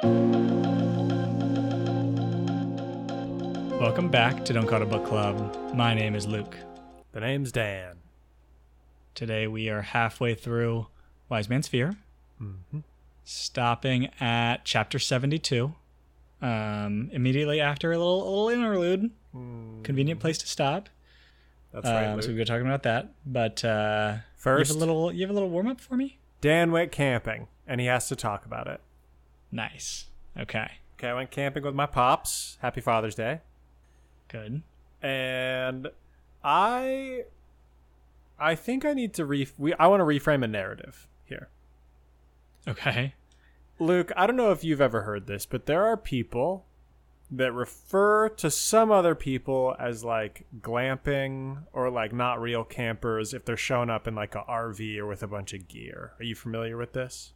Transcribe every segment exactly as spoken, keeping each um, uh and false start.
Welcome back to Don't Call It a Book Club. My name is Luke. The name's Dan. Today we are halfway through Wise Man's Fear, Mm-hmm. stopping at chapter seventy-two. Um, immediately after a little, a little interlude. Mm. Convenient place to stop. That's right, Um, Luke. so we'll be talking about that. But uh, First, you have a little, you have a little warm up for me. Dan went camping, and he has to talk about it. Nice. Okay. Okay, I went camping with my pops. Happy Father's Day. Good. And I, I think I need to re. We, I want to reframe a narrative here. Okay. Luke, I don't know if you've ever heard this, but there are people that refer to some other people as like glamping or like not real campers if they're showing up in like a R V or with a bunch of gear. Are you familiar with this?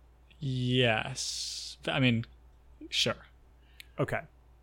Yes. I mean, sure. Okay.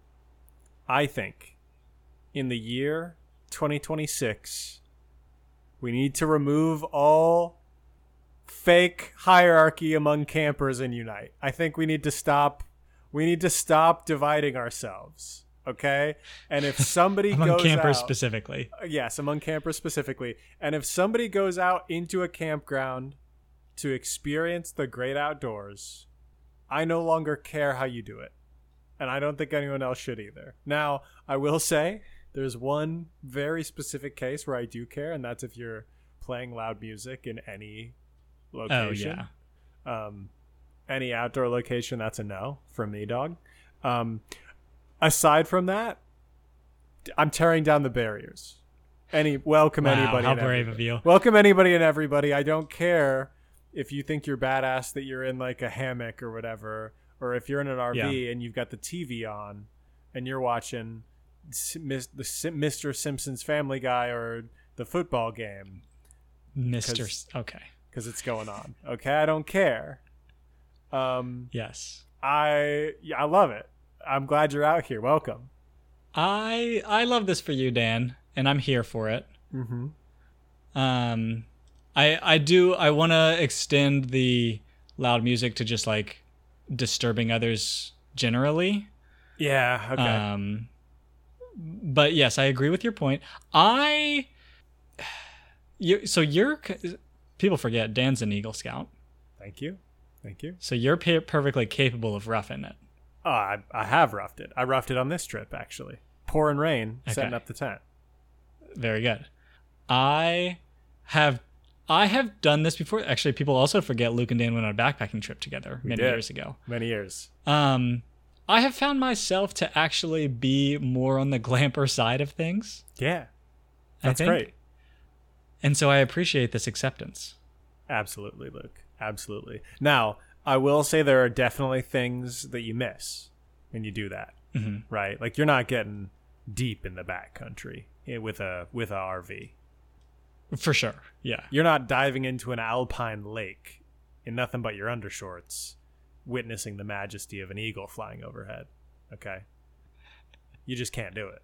I think in the year twenty twenty-six, we need to remove all fake hierarchy among campers and unite. I think we need to stop we need to stop dividing ourselves, okay? And if somebody Among goes campers out, specifically. yes, among campers specifically, and if somebody goes out into a campground to experience the great outdoors, I no longer care how you do it. And I don't think anyone else should either. Now, I will say there's one very specific case where I do care, and that's if you're playing loud music in any location. Oh, yeah. Um, any outdoor location, that's a no from me, dog. Um, aside from that, I'm tearing down the barriers. Any welcome Wow, anybody. how and brave everybody. of you. Welcome anybody and everybody. I don't care if you think you're badass that you're in like a hammock or whatever, or if you're in an R V Yeah. and you've got the T V on and you're watching S- Mis- the Sim- Mister Simpson's Family Guy or the football game Mister S- Okay. because it's going on. Okay, I don't care. Um, Yes. I yeah, I love it. I'm glad you're out here. Welcome. I I love this for you, Dan, and I'm here for it. Mm-hmm. Um, I I do I want to extend the loud music to just like disturbing others generally. Yeah. Okay. Um, but yes, I agree with your point. I you so you're people forget Dan's an Eagle Scout, Thank you. Thank you. so you're pe- perfectly capable of roughing it. Oh, I, I have roughed it. I roughed it on this trip, actually. Pouring rain, setting Okay. up the tent. Very good. I have I have done this before. Actually, people also forget Luke and Dan went on a backpacking trip together many did. years ago. Many years. Um, I have found myself to actually be more on the glamper side of things. Yeah. I That's think. great. And so I appreciate this acceptance. Absolutely, Luke. Absolutely. Now, I will say there are definitely things that you miss when you do that, hmm right? Like you're not getting deep in the backcountry with a with a R V. For sure. Yeah. You're not diving into an alpine lake in nothing but your undershorts, witnessing the majesty of an eagle flying overhead. Okay? You just can't do it.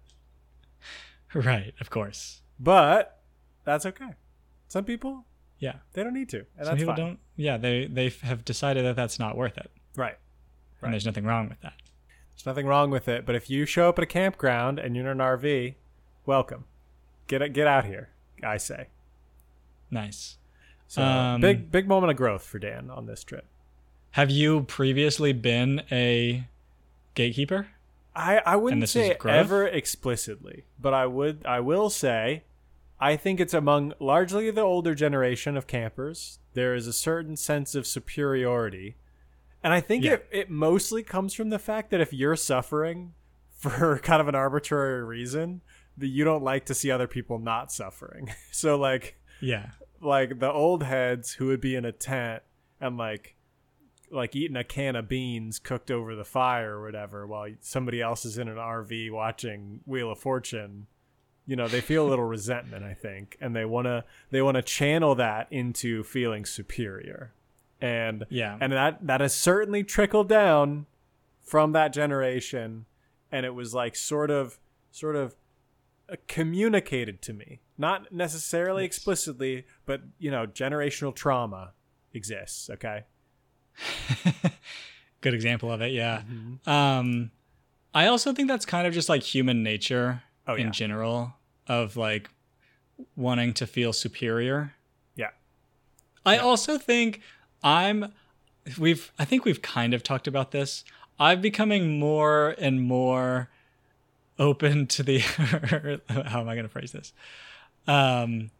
Right. Of course. But that's okay. Some people, Yeah. they don't need to, and Some that's people fine. don't. Yeah. They they have decided that that's not worth it, Right. and Right. there's nothing wrong with that. There's nothing wrong with it, but if you show up at a campground and you're in an R V, welcome. Get get out here, I say. Nice. So Um, big big moment of growth for Dan on this trip. Have you previously been a gatekeeper? I, I wouldn't this is say growth? ever explicitly, but I would I will say I think it's among largely the older generation of campers. There is a certain sense of superiority. And I think Yeah. it, it mostly comes from the fact that if you're suffering for kind of an arbitrary reason, that you don't like to see other people not suffering. So like Yeah. like the old heads who would be in a tent and like like eating a can of beans cooked over the fire or whatever while somebody else is in an R V watching Wheel of Fortune, you know, they feel a little resentment, I think, and they want to they want to channel that into feeling superior. And Yeah. and that that has certainly trickled down from that generation, and it was like sort of sort of uh, communicated to me, not necessarily Yes. explicitly, but you know, generational trauma exists. Okay. good example of it. Yeah. Mm-hmm. Um, I also think that's kind of just like human nature Oh, in yeah. general of like wanting to feel superior. Yeah. I Yeah. also think I'm we've I think we've kind of talked about this. I'm becoming more and more open to the how am I going to phrase this? Um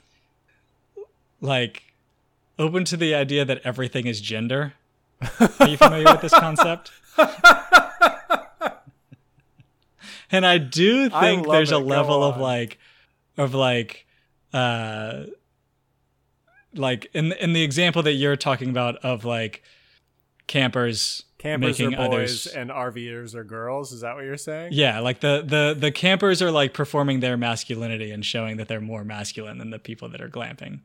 like open to the idea that everything is gender. Are you familiar with this concept? And I do I think love there's a it. Go level of on. like of like uh like in in the example that you're talking about of like campers Campers making are boys others and RVers are girls. Is that what you're saying? yeah, like the the the campers are like performing their masculinity and showing that they're more masculine than the people that are glamping.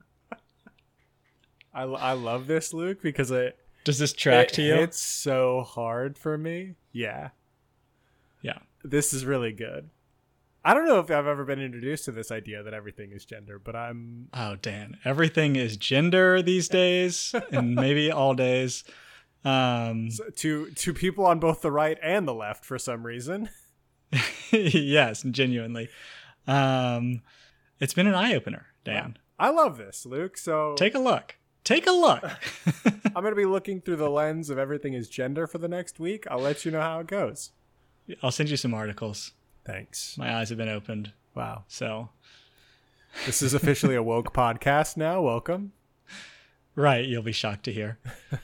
I, I love this, Luke, because it, Does this track it to you? hits so hard for me. Yeah. Yeah. This is really good. I don't know if I've ever been introduced to this idea that everything is gender, but I'm Oh, Dan. Everything is gender these days and maybe all days. Um, to to people on both the right and the left for some reason. yes, genuinely. Um, it's been an eye-opener, Dan. I love this, Luke. So Take a look. Take a look. I'm going to be looking through the lens of everything is gender for the next week. I'll let you know how it goes. I'll send you some articles. Thanks. My eyes have been opened. Wow. So, This is officially a woke podcast now. Welcome. right, you'll be shocked to hear.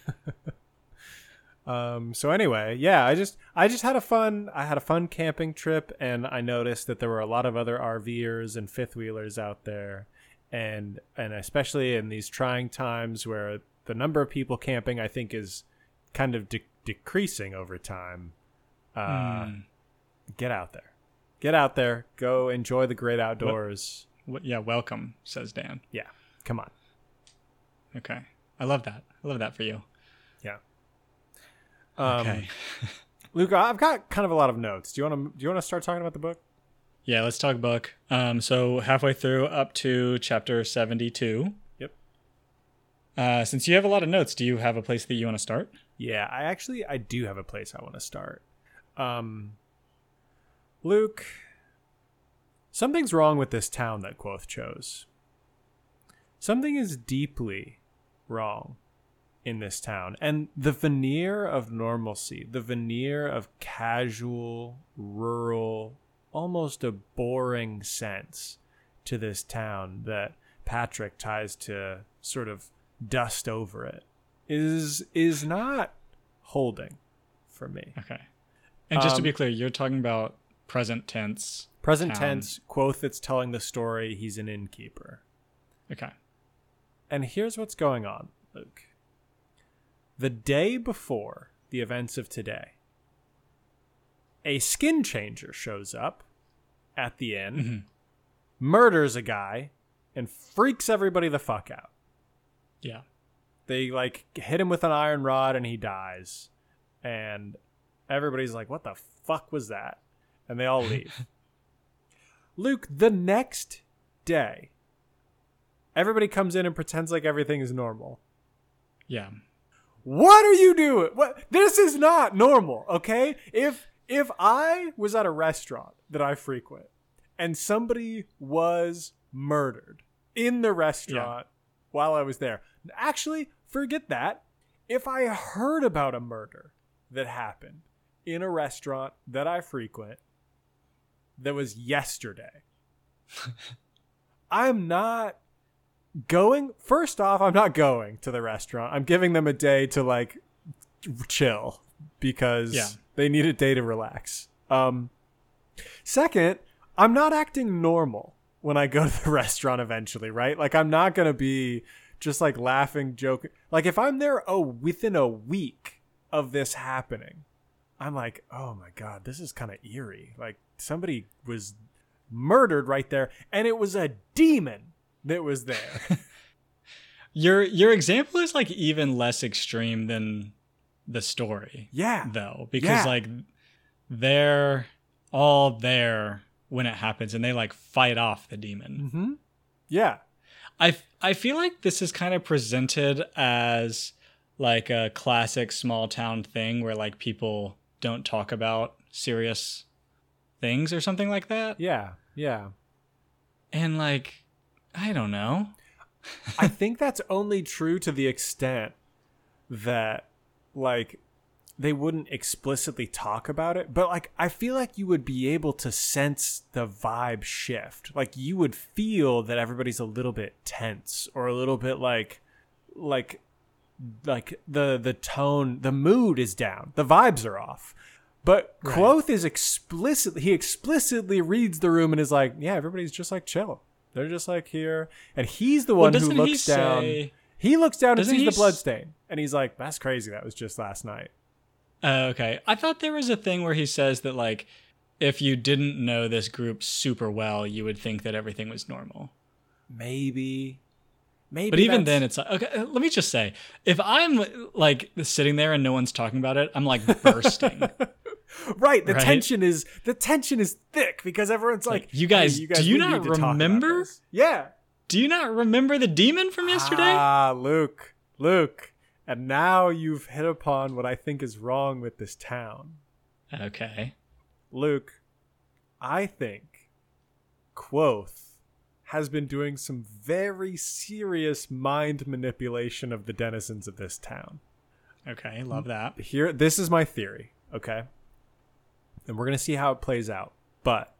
Um, so anyway, yeah, I just I just had a fun I had a fun camping trip, and I noticed that there were a lot of other RVers and fifth wheelers out there, and and especially in these trying times where the number of people camping I think is kind of de- decreasing over time. Uh, Mm. Get out there, get out there, go enjoy the great outdoors. W- Yeah, welcome, says Dan. Yeah, come on. Okay. I love that. I love that for you. Yeah. Um, Okay. Luke, I've got kind of a lot of notes. Do you want to do you want to start talking about the book? Yeah, let's talk book. Um, so halfway through up to chapter seventy-two. Yep. Uh, since you have a lot of notes, do you have a place that you want to start? Yeah, I actually I do have a place I want to start. Um, Luke, something's wrong with this town that Quoth chose. Something is deeply wrong in this town, and the veneer of normalcy, the veneer of casual, rural, almost a boring sense to this town that Patrick tries to sort of dust over it, is is not holding for me. Okay. And just to Um, be clear, you're talking about present tense. Present town. tense, Quoth that's telling the story, he's an innkeeper. Okay. And here's what's going on, Luke. The day before the events of today, a skin changer shows up at the inn, Mm-hmm. murders a guy, and freaks everybody the fuck out. Yeah. They like hit him with an iron rod and he dies. And everybody's like, what the fuck was that? And they all leave. Luke, the next day, everybody comes in and pretends like everything is normal. Yeah. What are you doing? What? This is not normal, okay? If if I was at a restaurant that I frequent and somebody was murdered in the restaurant while I was there, actually, forget that. If I heard about a murder that happened in a restaurant that I frequent that was yesterday, I'm not going. First off, I'm not going to the restaurant. I'm giving them a day to like chill because Yeah. they need a day to relax. Um, second, I'm not acting normal when I go to the restaurant eventually, right? Like I'm not going to be just like laughing, joking. Like if I'm there, oh, within a week of this happening, I'm like, oh my God, this is kind of eerie. Like somebody was murdered right there, and it was a demon that was there. Your your example is like even less extreme than the story. Yeah. Though, because Yeah. like they're all there when it happens and they like fight off the demon. Mm-hmm. Yeah. I I feel like this is kind of presented as like a classic small town thing where like people don't talk about serious things or something like that. Yeah, yeah. And like, I don't know. I think that's only true to the extent that like they wouldn't explicitly talk about it, but like I feel like you would be able to sense the vibe shift. Like you would feel that everybody's a little bit tense or a little bit like like like the the tone, the mood is down. The vibes are off. But Right. Quoth is explicitly he explicitly reads the room and is like, yeah, everybody's just like chill. They're just like here, and he's the Well, one who doesn't looks he down. say- He looks down and Doesn't sees he the s- blood stain, and he's like, "That's crazy. That was just last night." Uh, okay. I thought there was a thing where he says that like if you didn't know this group super well, you would think that everything was normal. Maybe, maybe. But even that's- then, it's like, okay, uh, let me just say, if I'm like sitting there and no one's talking about it, I'm like bursting. right. The right? tension is the tension is thick because everyone's like, like, you guys- hey, do you we not need to talk about remember? this." Yeah. Do you not remember the demon from yesterday? Ah, Luke, Luke, and now you've hit upon what I think is wrong with this town. Okay. Luke, I think Quoth has been doing some very serious mind manipulation of the denizens of this town. Okay. Love that. Here, this is my theory, okay? And we're going to see how it plays out. But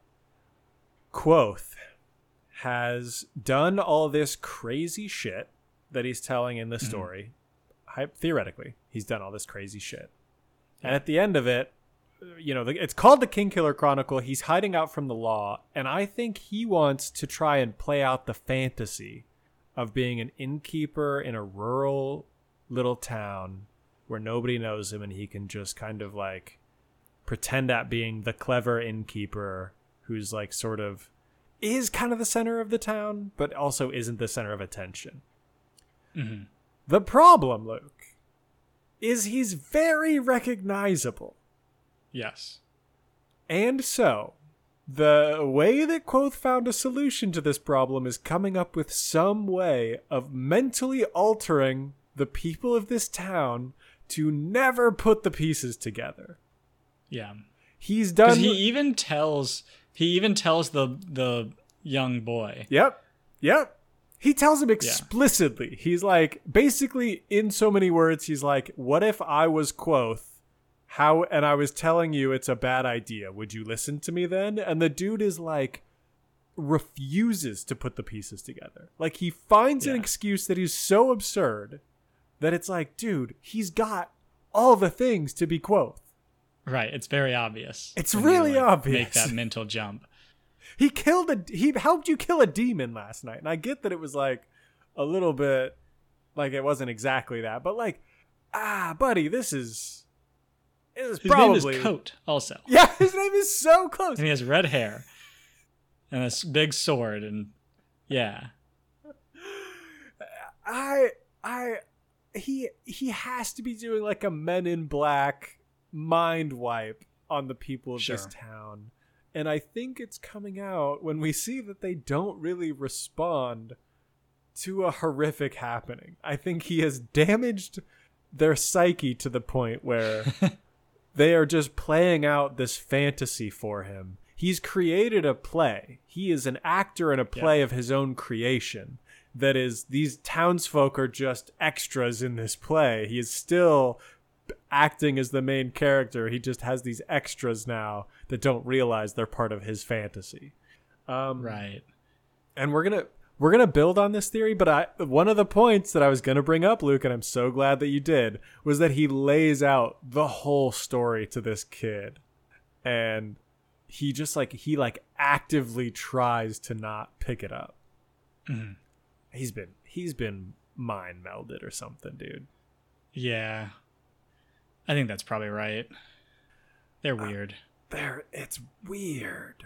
Quoth has done all this crazy shit that he's telling in the story. Hy- Theoretically, he's done all this crazy shit. And at the end of it, you know, the, it's called the King Killer Chronicle. He's hiding out from the law. And I think he wants to try and play out the fantasy of being an innkeeper in a rural little town where nobody knows him, and he can just kind of like pretend at being the clever innkeeper who's like sort of is kind of the center of the town, but also isn't the center of attention. Mhm. The problem, Luke, is he's very recognizable. Yes. And so, the way that Quoth found a solution to this problem is coming up with some way of mentally altering the people of this town to never put the pieces together. Yeah. He's Because done. he even tells he even tells the the young boy. Yep. Yep. He tells him explicitly. He's like, basically, in so many words, he's like, what if I was Quoth? How, and I was telling you it's a bad idea. Would you listen to me then? And the dude is like, refuses to put the pieces together. Like, he finds an Yeah. excuse that is so absurd that it's like, dude, he's got all the things to be Quoth. Right. It's very obvious. It's when you, really like, obvious. Make that mental jump. He killed a. He helped you kill a demon last night, and I get that it was like a little bit, like it wasn't exactly that, but like, ah, buddy, this is. This is His probably name is Coat, also. Yeah, his name is so close. And he has red hair. And a s- big sword. And yeah. I I he he has to be doing like a Men in Black mind wipe on the people of this Sure. town. And I think it's coming out when we see that they don't really respond to a horrific happening. I think he has damaged their psyche to the point where they are just playing out this fantasy for him. He's created a play. He is an actor in a play Yeah. of his own creation. That is, these townsfolk are just extras in this play. He is still acting as the main character. He just has these extras now that don't realize they're part of his fantasy. Um, Right. and we're gonna we're gonna build on this theory, but I one of the points that I was gonna bring up, Luke, and I'm so glad that you did, was that he lays out the whole story to this kid, and he just like he like actively tries to not pick it up. Mhm. He's been he's been mind melded or something, dude. Yeah. I think that's probably right. They're weird. There, it's weird.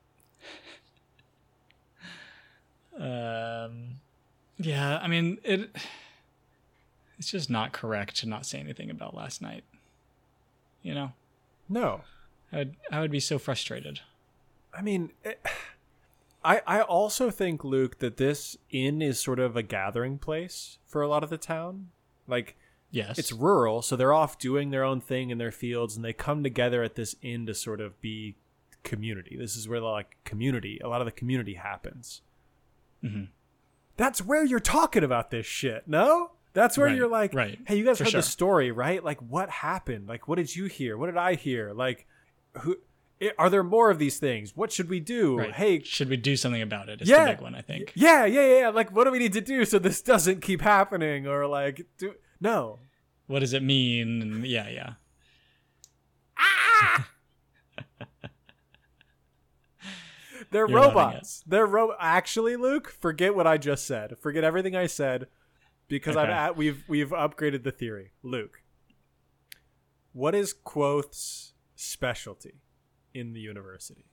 Um, yeah, I mean, it. It's just not correct to not say anything about last night. You know, No, I would, I would be so frustrated. I mean, it, I I also think, Luke, that this inn is sort of a gathering place for a lot of the town. Like Yes. It's rural, so they're off doing their own thing in their fields, and they come together at this inn to sort of be community. This is where like community, a lot of the community happens. Mm-hmm. That's where you're talking about this shit, no? That's where Right, you're like, right. hey, you guys For heard sure. the story, right? Like, what happened? Like, what did you hear? What did I hear? Like, who i- are there more of these things? What should we do? Right. Hey, Should we do something about it? It's Yeah. the big one, I think. yeah, yeah, yeah. Like, what do we need to do so this doesn't keep happening? Or like, do no. What does it mean? And yeah, yeah. They're You're loving robots. They're ro- actually, Luke. Forget what I just said. Forget everything I said, because I've Okay. at, we've we've upgraded the theory. Luke, what is Quoth's specialty in the university?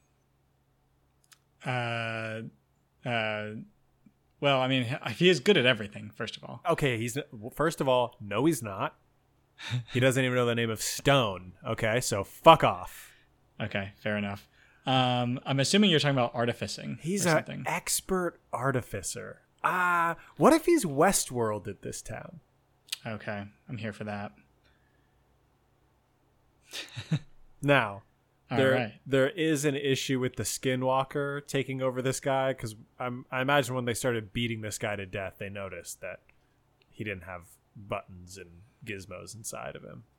Uh, uh, well, I mean, he is good at everything, first of all. Okay, he's well, first of all, no, he's not. He doesn't even know the name of stone. Okay, so fuck off. Okay, fair enough. Um, I'm assuming you're talking about artificing. He's or an something. expert artificer. Ah, what if he's Westworld at this town? Okay, I'm here for that. Now, All there right. there is an issue with the Skinwalker taking over this guy, because I'm I imagine when they started beating this guy to death, they noticed that he didn't have buttons and gizmos inside of him.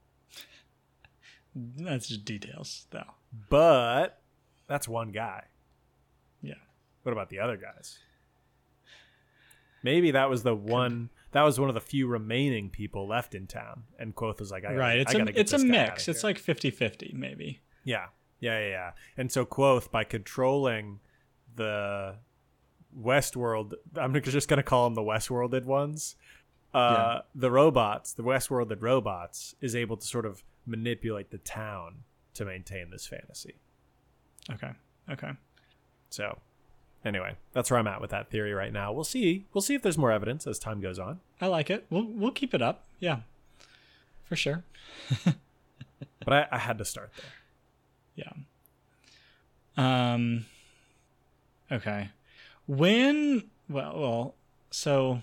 That's just details, though. But that's one guy. Yeah. What about the other guys? Maybe that was the one. That was one of the few remaining people left in town, and Quoth was like, I gotta, Right. It's I gotta a get it's a this guy mix. outta It's here. like fifty-fifty, maybe. Yeah, yeah, yeah, yeah. And so Quoth, by controlling the Westworld, I'm just going to call them the Westworlded ones, uh, Yeah. the robots, the Westworlded robots, is able to sort of manipulate the town to maintain this fantasy. Okay. Okay. So, anyway, that's where I'm at with that theory right now. We'll see. We'll see if there's more evidence as time goes on. I like it. We'll we'll keep it up. Yeah. For sure. But I, I had to start there. Yeah. Um. Okay. When? Well. Well. So.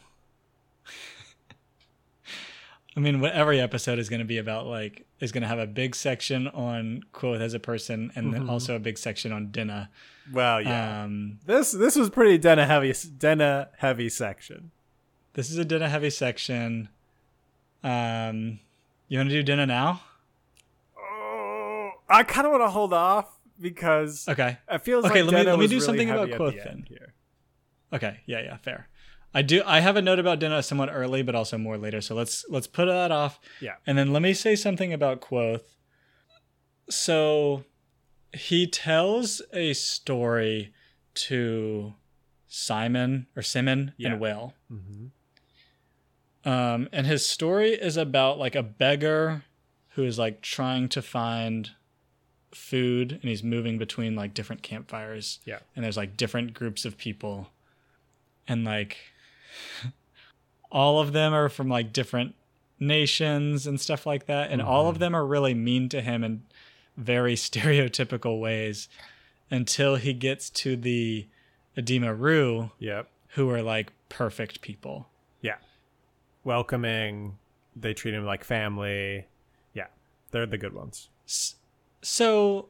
I mean, what every episode is going to be about, like, is going to have a big section on Quoth as a person, and then Mhm. also a big section on Dinah. Well, yeah. Um. This this was pretty Denna heavy Denna heavy section. This is a Dinah heavy section. Um. You want to do Dinah now? Oh, I kind of want to hold off because Okay. it feels Okay, like let me- Denna let me was do really something heavy about at Quoth the then. end here. Okay. Yeah. Yeah. Fair. I do. I have a note about Dinah somewhat early, but also more later. So let's let's put that off. Yeah. And then let me say something about Quoth. So he tells a story to Simon or Simon Yeah. and Will. Mm-hmm. Um, and his story is about like a beggar who is like trying to find food, and he's moving between like different campfires. Yeah. And there's like different groups of people, and like all of them are from like different nations and stuff like that, and all of them are really mean to him in very stereotypical ways until he gets to the Edema Rue, Yep. who are like perfect people. Yeah. Welcoming. They treat him like family. Yeah. They're the good ones. S- So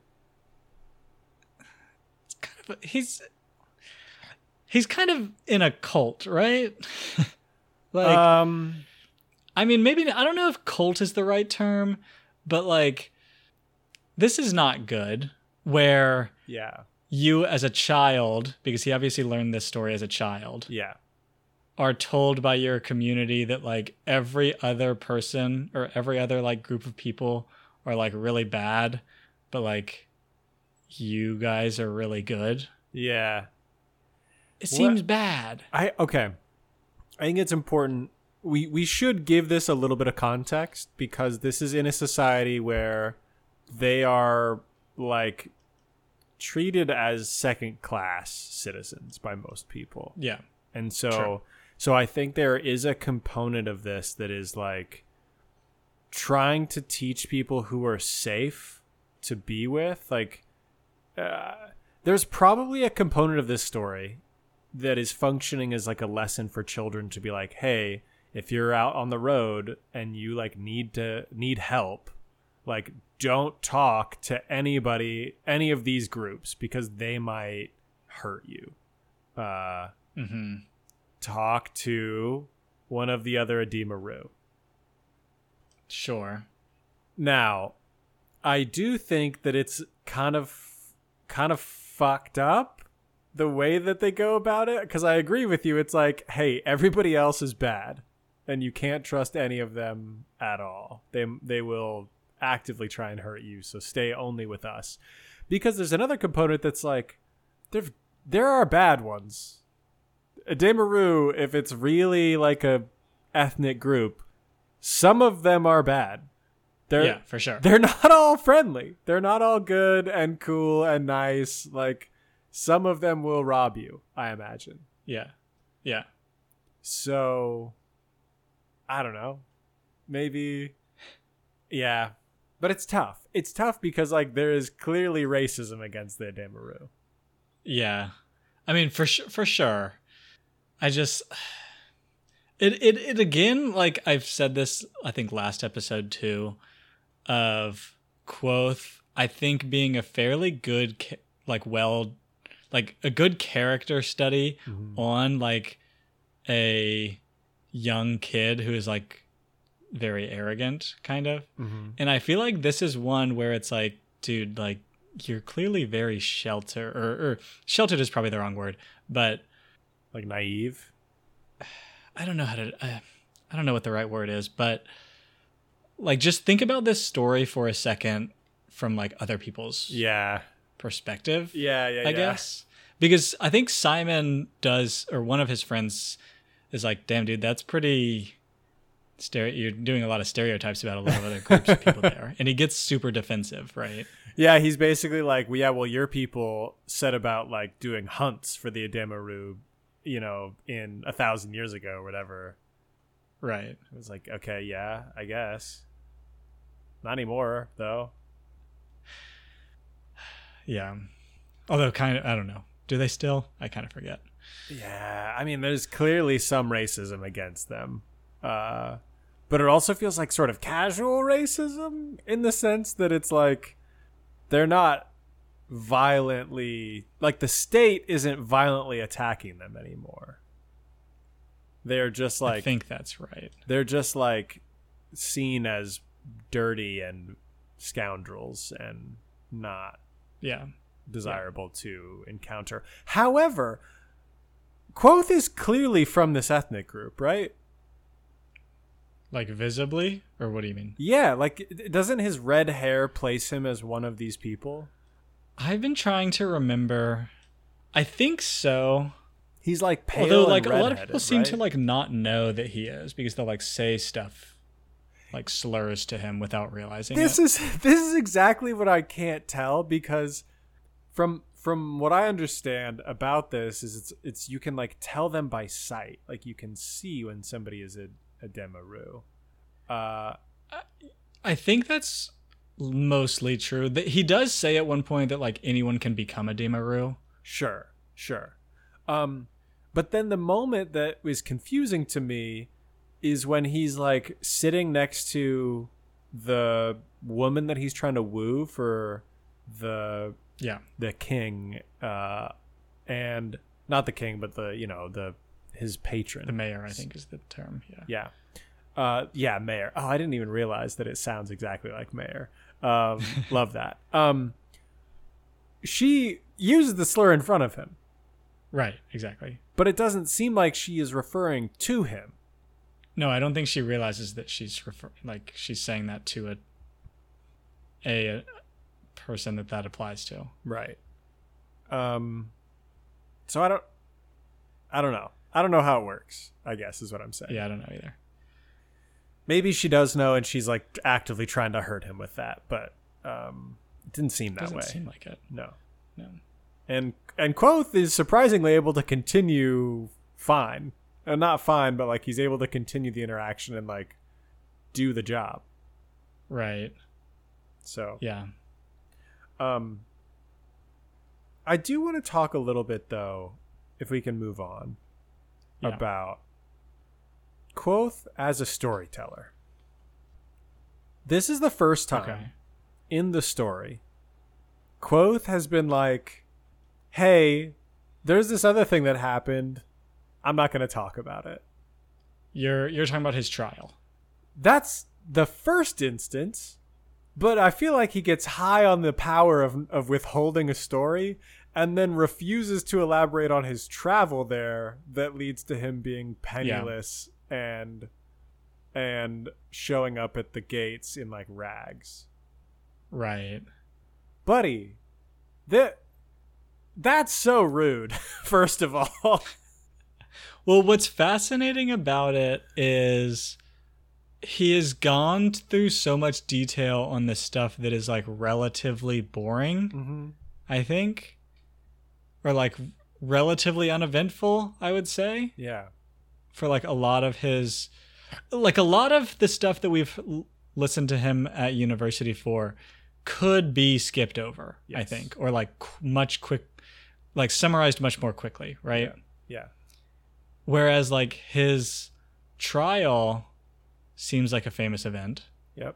it's kind of a, he's he's kind of in a cult, right? like um. I mean, maybe I don't know if cult is the right term, but like this is not good where Yeah. you as a child, because he obviously learned this story as a child, Yeah. are told by your community that like every other person or every other like group of people are like really bad, but like you guys are really good. Yeah. It seems bad. I okay. I think it's important. We we should give this a little bit of context because this is in a society where they are like treated as second class citizens by most people. Yeah. And so Sure. so I think there is a component of this that is like trying to teach people who are safe to be with. Like uh, there's probably a component of this story that is functioning as like a lesson for children to be like, hey, if you're out on the road and you like need to need help, like don't talk to anybody, any of these groups, because they might hurt you. Uh, mm-hmm. Talk to one of the other Ademaru. Sure. Now, I do think that it's kind of kind of fucked up the way that they go about it, because I agree with you. It's like, hey, everybody else is bad and you can't trust any of them at all. They they will actively try and hurt you, so stay only with us. Because there's another component that's like, there there are bad ones. Ademaru, if it's really like a ethnic group, some of them are bad. They're, yeah, for sure. They're not all friendly. They're not all good and cool and nice. Like, some of them will rob you, I imagine. Yeah. Yeah. So, I don't know. Maybe. Yeah. But it's tough. It's tough because, like, there is clearly racism against the Ademaru. Yeah. I mean, for sure, for sure. I just... It, it, it again, like, I've said this, I think, last episode, too, of Quoth, I think, being a fairly good, like, well... like a good character study mm-hmm. on like a young kid who is like very arrogant kind of. Mm-hmm. And I feel like this is one where it's like, dude, like you're clearly very sheltered or, or sheltered is probably the wrong word, but like naive. I don't know how to, uh, I don't know what the right word is, but like, just think about this story for a second from like other people's yeah. perspective. Yeah, yeah, I yeah. guess. Because I think Simon does, or one of his friends is like, damn, dude, that's pretty, stere- you're doing a lot of stereotypes about a lot of other groups of people there. And he gets super defensive, right? Yeah, he's basically like, well, yeah, well, your people set about like doing hunts for the Ademaru, you know, in a thousand years ago or whatever. Right. It was like, okay, yeah, I guess. Not anymore, though. Yeah. Although kind of, I don't know. Do they still? I kind of forget. Yeah. I mean, there's clearly some racism against them. Uh, but it also feels like sort of casual racism in the sense that it's like they're not violently, like the state isn't violently attacking them anymore. They're just like, I think that's right. They're just like seen as dirty and scoundrels and not yeah desirable yeah. to encounter. However, Quoth is clearly from this ethnic group, right? Like visibly? Or what do you mean? Yeah, like doesn't his red hair place him as one of these people? I've been trying to remember. I think so. He's like pale. Although like and a lot of people seem right? to like not know that he is because they'll like say stuff like slurs to him without realizing this it. is this is exactly what I can't tell, because from from what I understand about this is it's it's you can like tell them by sight, like you can see when somebody is a, a Demaru. Uh, I think that's mostly true. That he does say at one point that like anyone can become a Demaru. Sure, sure. Um, but then the moment that was confusing to me is when he's like sitting next to the woman that he's trying to woo for the yeah the king, uh, and not the king, but the you know the his patron, the mayor, I think is the term. Yeah, yeah, uh, yeah, mayor. Oh, I didn't even realize that it sounds exactly like mayor. Um, love that. Um, she uses the slur in front of him. Right, exactly. But it doesn't seem like she is referring to him. No, I don't think she realizes that she's refer- like she's saying that to a, a a person that that applies to. Right. Um. So I don't. I don't know. I don't know how it works, I guess is what I'm saying. Yeah, I don't know either. Maybe she does know, and she's like actively trying to hurt him with that, but um, it didn't seem that Doesn't way. seem like it. No. No. And and Quoth is surprisingly able to continue fine. Uh, not fine, but like he's able to continue the interaction and like do the job. Right. So yeah. Um I do want to talk a little bit though, if we can move on, yeah. about Quoth as a storyteller. This is the first time Okay. in the story Quoth has been like, hey, there's this other thing that happened. I'm not going to talk about it. You're you're talking about his trial. That's the first instance, but I feel like he gets high on the power of of withholding a story and then refuses to elaborate on his travel there that leads to him being penniless yeah. and and showing up at the gates in like rags. Right. Buddy, that that's so rude, first of all. Well, what's fascinating about it is he has gone through so much detail on this stuff that is like relatively boring, Mm-hmm. I think. Or like relatively uneventful, I would say. Yeah. For like a lot of his, like a lot of the stuff that we've l- listened to him at university for could be skipped over, Yes. I think. Or like qu- much quick, like summarized much more quickly, right? Yeah. yeah. Whereas like his trial seems like a famous event. Yep.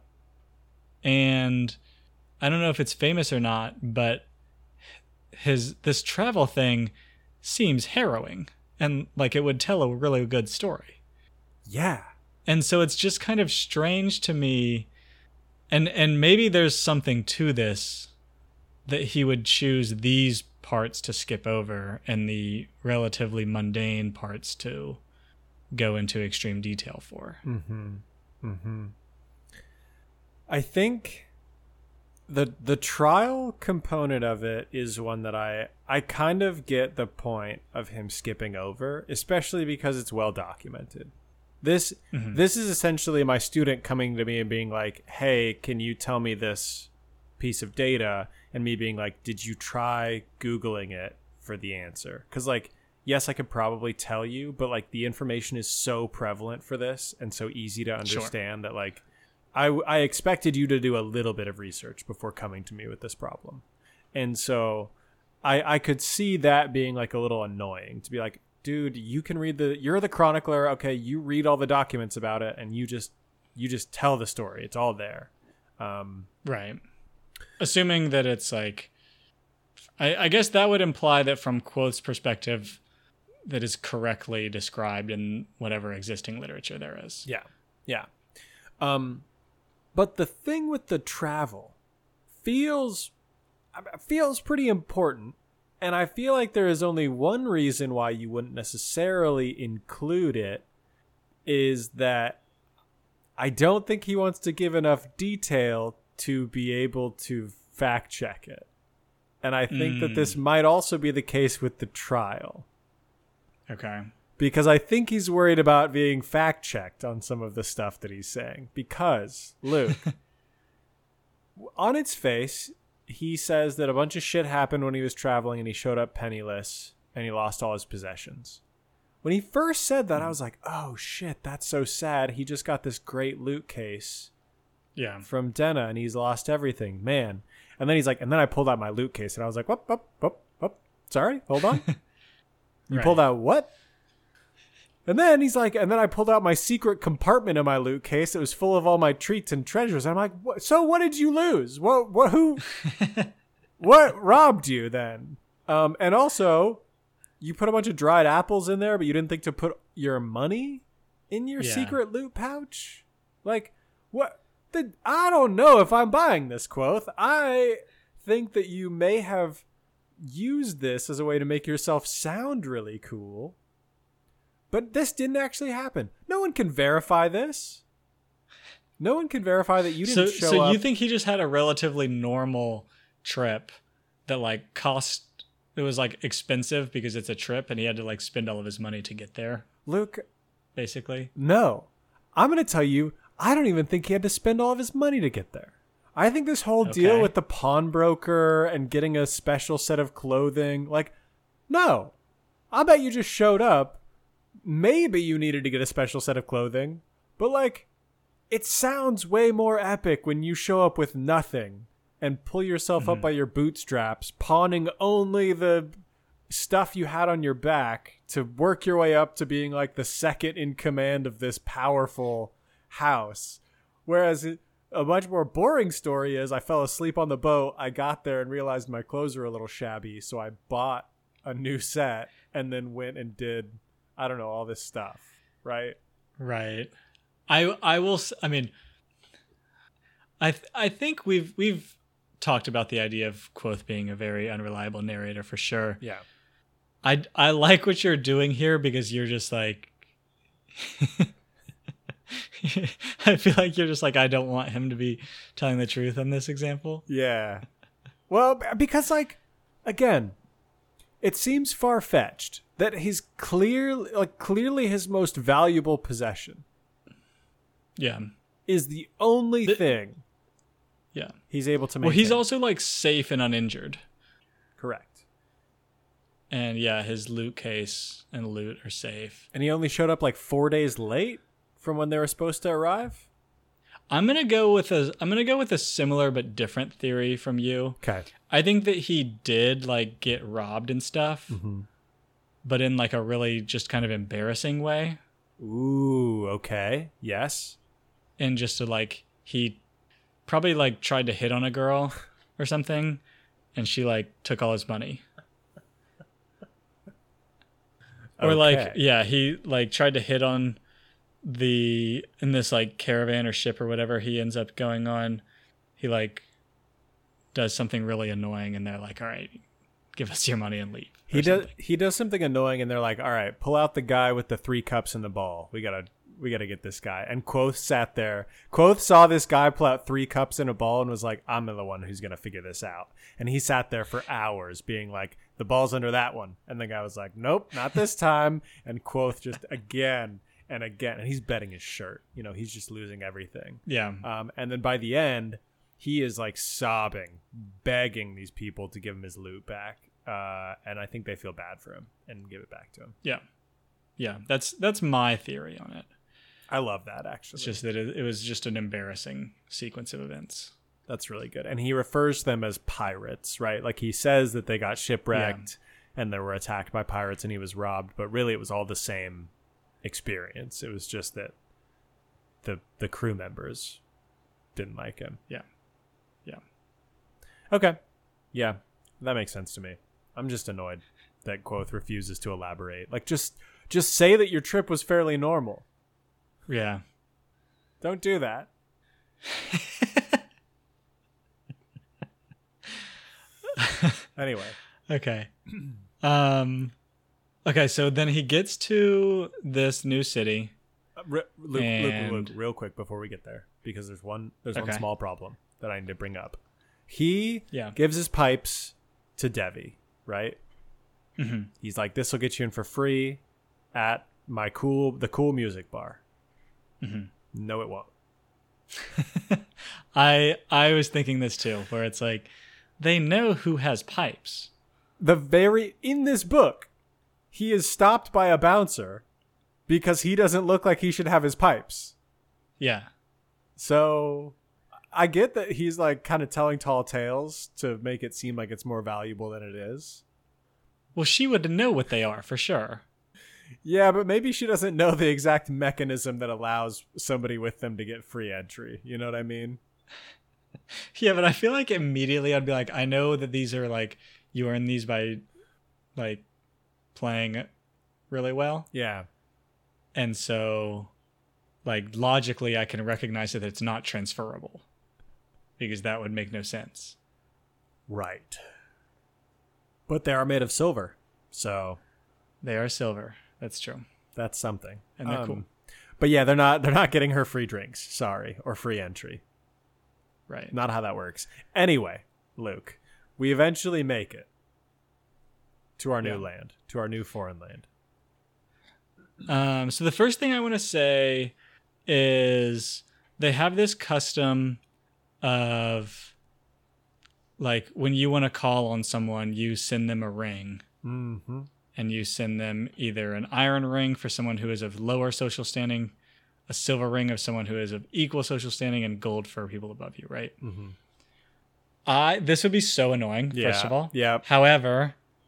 And I don't know if it's famous or not, but his this travel thing seems harrowing and like it would tell a really good story. Yeah. And so it's just kind of strange to me, and and maybe there's something to this, that he would choose these parts to skip over and the relatively mundane parts to go into extreme detail for. Mm-hmm. Mm-hmm. I think the the trial component of it is one that I I kind of get the point of him skipping over, especially because it's well documented. This Mm-hmm. this is essentially my student coming to me and being like, "Hey, can you tell me this piece of data?" And me being like, "Did you try Googling it for the answer?" Because like, yes, I could probably tell you, but like the information is so prevalent for this and so easy to understand sure. that like I, I expected you to do a little bit of research before coming to me with this problem. And so I I could see that being like a little annoying to be like, dude, you can read the, you're the chronicler. Okay. You read all the documents about it and you just, you just tell the story. It's all there. Um, right. Assuming that it's like, I, I guess that would imply that from Quoth's perspective, that is correctly described in whatever existing literature there is. Yeah. Yeah. Um, but the thing with the travel feels feels pretty important, and I feel like there is only one reason why you wouldn't necessarily include it, is that I don't think he wants to give enough detail to be able to fact check it. And I think mm. that this might also be the case with the trial. Okay. Because I think he's worried about being fact-checked on some of the stuff that he's saying. Because, Luke, on its face, he says that a bunch of shit happened when he was traveling and he showed up penniless and he lost all his possessions. When he first said that, I was like, oh shit, that's so sad. He just got this great loot case yeah. from Denna and he's lost everything. Man. And then he's like, and then I pulled out my loot case and I was like, whoop, whoop, whoop, whoop. Sorry, hold on. You right. pulled out what? And then he's like, and then I pulled out my secret compartment in my loot case. It was full of all my treats and treasures. I'm like, what? So what did you lose? What? What? Who? What robbed you then? Um, and also, you put a bunch of dried apples in there, but you didn't think to put your money in your yeah. secret loot pouch? Like, what? The, I don't know if I'm buying this, Quoth. I think that you may have used this as a way to make yourself sound really cool. But this didn't actually happen. No one can verify this. No one can verify that you didn't so, show so up. So you think he just had a relatively normal trip that like cost, it was like expensive because it's a trip and he had to like spend all of his money to get there? Luke. Basically? No. I'm going to tell you, I don't even think he had to spend all of his money to get there. I think this whole okay. deal with the pawnbroker and getting a special set of clothing, like, no. I bet you just showed up. Maybe you needed to get a special set of clothing, but like, it sounds way more epic when you show up with nothing and pull yourself mm-hmm. up by your bootstraps, pawning only the stuff you had on your back to work your way up to being like the second in command of this powerful house. Whereas it, a much more boring story is I fell asleep on the boat. I got there and realized my clothes were a little shabby. So I bought a new set and then went and did, I don't know, all this stuff. Right. Right. I, I will, s- I mean, I, th- I think we've, we've talked about the idea of Quoth being a very unreliable narrator for sure. Yeah. I, I like what you're doing here because you're just like, I feel like you're just like, I don't want him to be telling the truth on this example. Yeah. Well, b- because like, again, it seems far-fetched that he's clear, like clearly his most valuable possession Yeah. is the only The- thing Yeah. he's able to make. Well, he's also like safe and uninjured. correct. And yeah, his loot case and loot are safe. And he only showed up like four days late from when they were supposed to arrive. I'm gonna go with a I'm gonna go with a similar but different theory from you. Okay. I think that he did like get robbed and stuff, Mm-hmm. but in like a really just kind of embarrassing way. Ooh. Okay. Yes. And just to like he probably like tried to hit on a girl or something, and she like took all his money. Or like Okay. yeah, he like tried to hit on the in this like caravan or ship or whatever he ends up going on. He like does something really annoying and they're like, all right, give us your money and leave. He or does. something. He does something annoying, and they're like, "All right, pull out the guy with the three cups and the ball. We gotta, we gotta get this guy." And Quoth sat there. Quoth saw this guy pull out three cups and a ball, and was like, "I'm the one who's gonna figure this out." And he sat there for hours, being like, "The ball's under that one," and the guy was like, "Nope, not this time." And Quoth just again and again, and he's betting his shirt. You know, he's just losing everything. Yeah. Um, and then by the end, he is like sobbing, begging these people to give him his loot back. Uh, and I think they feel bad for him and give it back to him. Yeah. Yeah. That's that's my theory on it. I love that, actually. It's just that it, it was just an embarrassing sequence of events. That's really good. And he refers to them as pirates, right? Like he says that they got shipwrecked and they were attacked by pirates and he was robbed, but really it was all the same experience. It was just that the the crew members didn't like him. Yeah. Yeah. Okay. Yeah, that makes sense to me. I'm just annoyed that Quoth refuses to elaborate. Like just just say that your trip was fairly normal. Yeah. Don't do that. Anyway. Okay. Um okay, so then he gets to this new city. Uh, re- Luke, Luke, And- Luke, real quick before we get there, because there's one there's one Okay. small problem that I need to bring up. He Yeah. gives his pipes to Devi, right? Mhm. He's like, "This will get you in for free at my cool the cool music bar." Mhm. No, it won't. I I was thinking this too, where it's like they know who has pipes. The very in this book, he is stopped by a bouncer because he doesn't look like he should have his pipes. Yeah. So I get that he's like kind of telling tall tales to make it seem like it's more valuable than it is. Well, she would know what they are for sure. Yeah, but maybe she doesn't know the exact mechanism that allows somebody with them to get free entry. You know what I mean? Yeah, but I feel like immediately I'd be like, I know that these are like you earn these by like playing really well. Yeah. And so like logically I can recognize that it's not transferable. Because that would make no sense. Right. But they are made of silver. So They are silver. That's true. that's something. And they're Um, cool. But yeah, they're not they're not getting her free drinks. Sorry, or free entry. Right. Not how that works. Anyway, Luke, we eventually make it to our new Yeah. land, to our new foreign land. Um, so the first thing I want to say is they have this custom of like when you want to call on someone, you send them a ring Mm-hmm. and you send them either an iron ring for someone who is of lower social standing, a silver ring of someone who is of equal social standing, and gold for people above you, right? Mm-hmm. I this would be so annoying, Yeah. first of all. Yeah. However,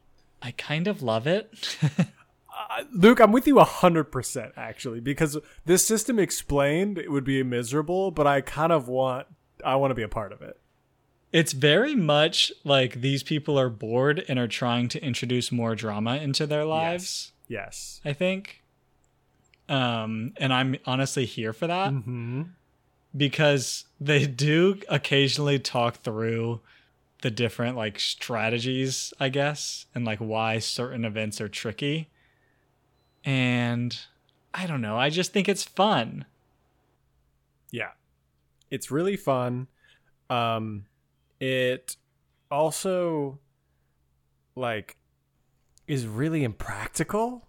I kind of love it. Uh, Luke, I'm with you one hundred percent, actually, because this system explained, it would be miserable, but I kind of want, I want to be a part of it. It's very much like these people are bored and are trying to introduce more drama into their lives. Yes. I think. Um, and I'm honestly here for that Mm-hmm. because they do occasionally talk through the different like strategies, I guess, and like why certain events are tricky. And I don't know. I just think it's fun. Yeah. It's really fun. Um, it also, like, is really impractical.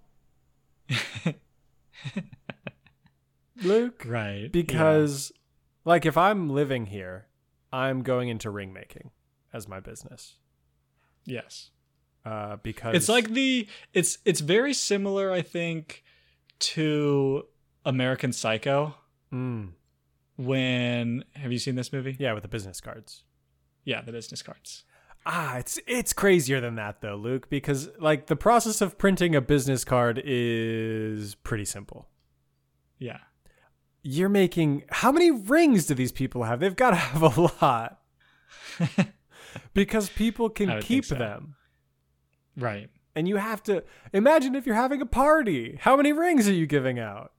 Luke? Right. Because, like, if I'm living here, I'm going into ring making as my business. Yeah. Yes. Uh, because It's like the it's it's very similar, I think, to American Psycho. Mm, When have you seen this movie? yeah, with the business cards. Yeah, the business cards. Ah, it's it's crazier than that though, Luke, because like the process of printing a business card is pretty simple. Yeah. You're making how many rings do these people have? They've got to have a lot. Because people I can would keep think so. them. Right. And you have to imagine if you're having a party. How many rings are you giving out?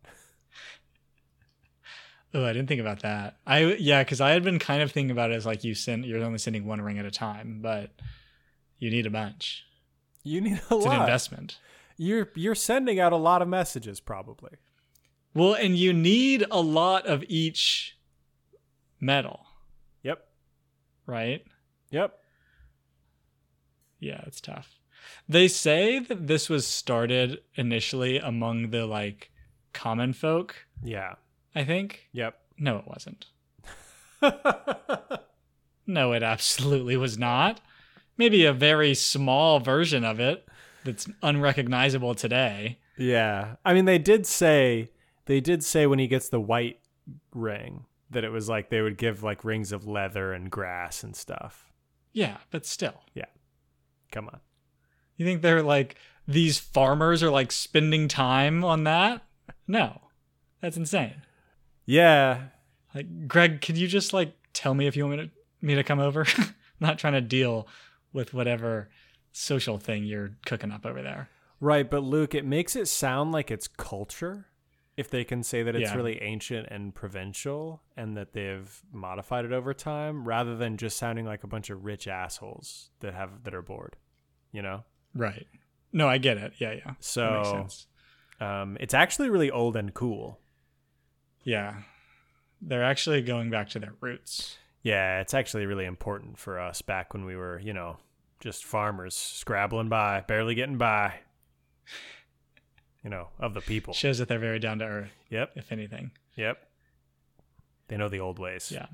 Oh, I didn't think about that. I yeah, because I had been kind of thinking about it as like you send you're only sending one ring at a time, but you need a bunch. You need a It's lot. an investment. You're you're sending out a lot of messages probably. Well, and you need a lot of each metal, Yep. right? Yep. Yeah, it's tough. They say that this was started initially among the like common folk, Yeah. I think. Yep. No, it wasn't. No, it absolutely was not. Maybe a very small version of it that's unrecognizable today. Yeah. I mean, they did say they did say when he gets the white ring that it was like they would give like rings of leather and grass and stuff. Yeah, but still. Come on. You think they're like these farmers are like spending time on that? No. That's insane. Yeah. Like, Greg, could you just like tell me if you want me to, me to come over? I'm not trying to deal with whatever social thing you're cooking up over there. Right, but Luke, it makes it sound like it's culture if they can say that it's Yeah. really ancient and provincial and that they've modified it over time rather than just sounding like a bunch of rich assholes that have that are bored, you know? Right. No, I get it. Yeah, yeah. That makes So sense. um, it's actually really old and cool. Yeah. They're actually going back to their roots. Yeah, it's actually really important for us back when we were, you know, just farmers scrabbling by, barely getting by, you know, of the people. Shows that they're very down to earth, Yep, if anything. yep. They know the old ways. Yeah.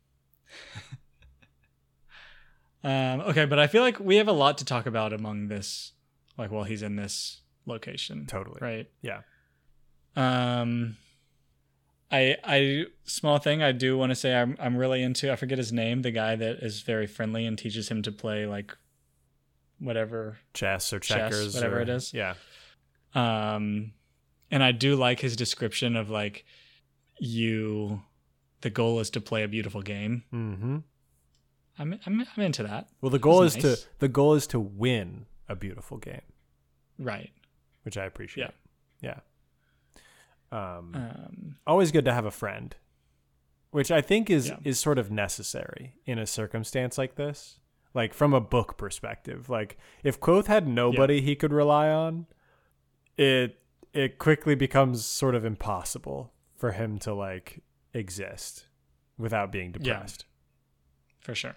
um, okay, but I feel like we have a lot to talk about among this, like while he's in this location. Totally. Right. Yeah. Um, I I small thing I do want to say I'm I'm really into. I forget his name. The guy that is very friendly and teaches him to play like whatever. Chess or Chess, checkers. whatever or- it is. Yeah. Um, and I do like his description of like you. The goal is to play a beautiful game. Mm-hmm. I'm I'm I'm into that. Well, the goal That's is nice. to the goal is to win a beautiful game, Right. which I appreciate. Yeah. Um, Um. always good to have a friend, which I think is Yeah. is sort of necessary in a circumstance like this. Like from a book perspective, like if Quoth had nobody he could rely on, it it quickly becomes sort of impossible for him to like exist without being depressed. For sure.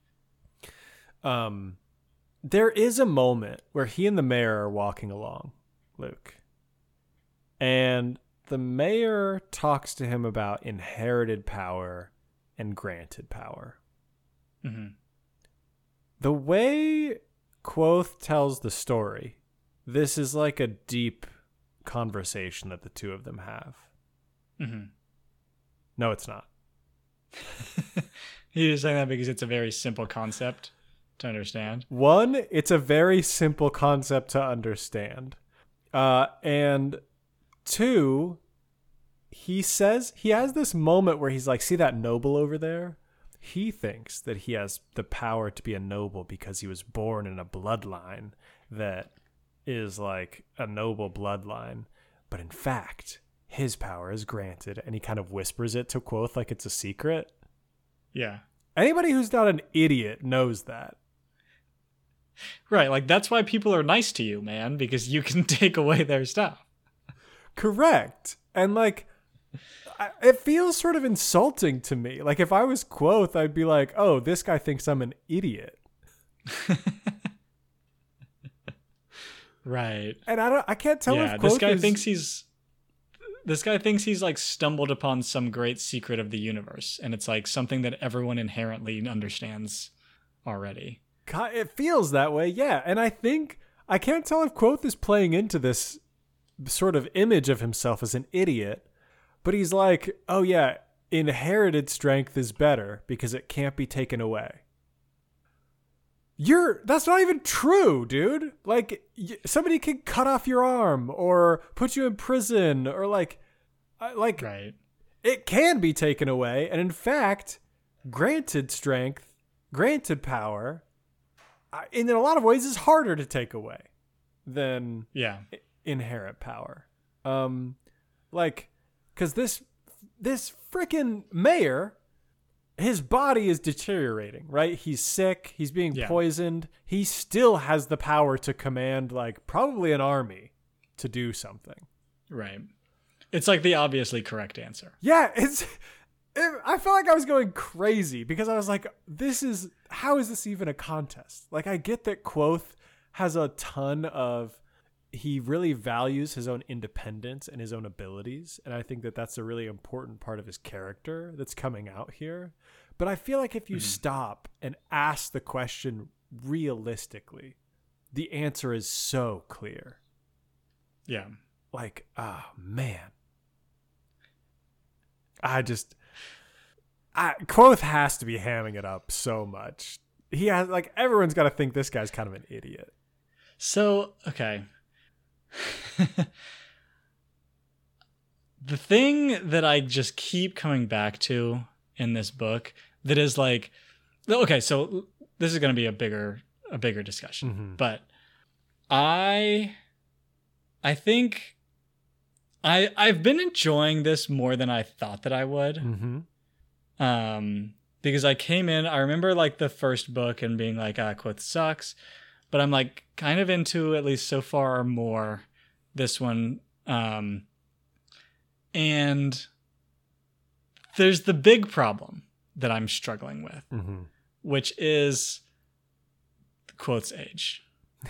Um, there is a moment where he and the mayor are walking along, Luke, and the mayor talks to him about inherited power and granted power. Mm-hmm. The way Quoth tells the story, this is like a deep conversation that the two of them have. Mm-hmm. No, it's not. You're just saying that because it's a very simple concept. to understand. One, it's a very simple concept to understand. Uh, and two, he says, he has this moment where he's like, see that noble over there? He thinks that he has the power to be a noble because he was born in a bloodline that is like a noble bloodline. But in fact, his power is granted, and he kind of whispers it to Quoth like it's a secret. Yeah. Anybody who's not an idiot knows that. Right, like that's why people are nice to you, man, because you can take away their stuff. Correct. And like, I, it feels sort of insulting to me. Like if I was Quoth, I'd be like, oh, this guy thinks I'm an idiot. Right. And I don't, I can't tell yeah, if Quoth this guy is... thinks he's this guy thinks he's like stumbled upon some great secret of the universe, and it's like something that everyone inherently understands already. It feels that way, yeah. And I think I can't tell if Quoth is playing into this sort of image of himself as an idiot, but he's like, oh yeah, inherited strength is better because it can't be taken away. You're that's not even true, dude. Like somebody can cut off your arm or put you in prison or like like right. It can be taken away, and in fact, granted strength, granted power, in a lot of ways is harder to take away than yeah. inherent power. Um like cuz this this freaking mayor, his body is deteriorating, right? He's sick. He's being yeah. poisoned. He still has the power to command, like, probably an army to do something. Right. It's like the obviously correct answer. Yeah, it's... It, I felt like I was going crazy because I was like, this is... How is this even a contest? Like, I get that Quoth has a ton of... He really values his own independence and his own abilities. And I think that that's a really important part of his character that's coming out here. But I feel like if you mm-hmm. stop and ask the question realistically, the answer is so clear. Yeah. Like, oh, man. I just... I, Quoth has to be hamming it up so much. He has, like, everyone's got to think this guy's kind of an idiot. So, okay. The thing that I just keep coming back to in this book that is like, okay, so this is going to be a bigger, a bigger discussion, mm-hmm. but I, I think I, I've been enjoying this more than I thought that I would. Mm-hmm. Um, because I came in, I remember like the first book and being like, ah, Quoth sucks. But I'm like kind of into, at least so far, more this one. Um, and there's the big problem that I'm struggling with, mm-hmm. which is Quoth's age.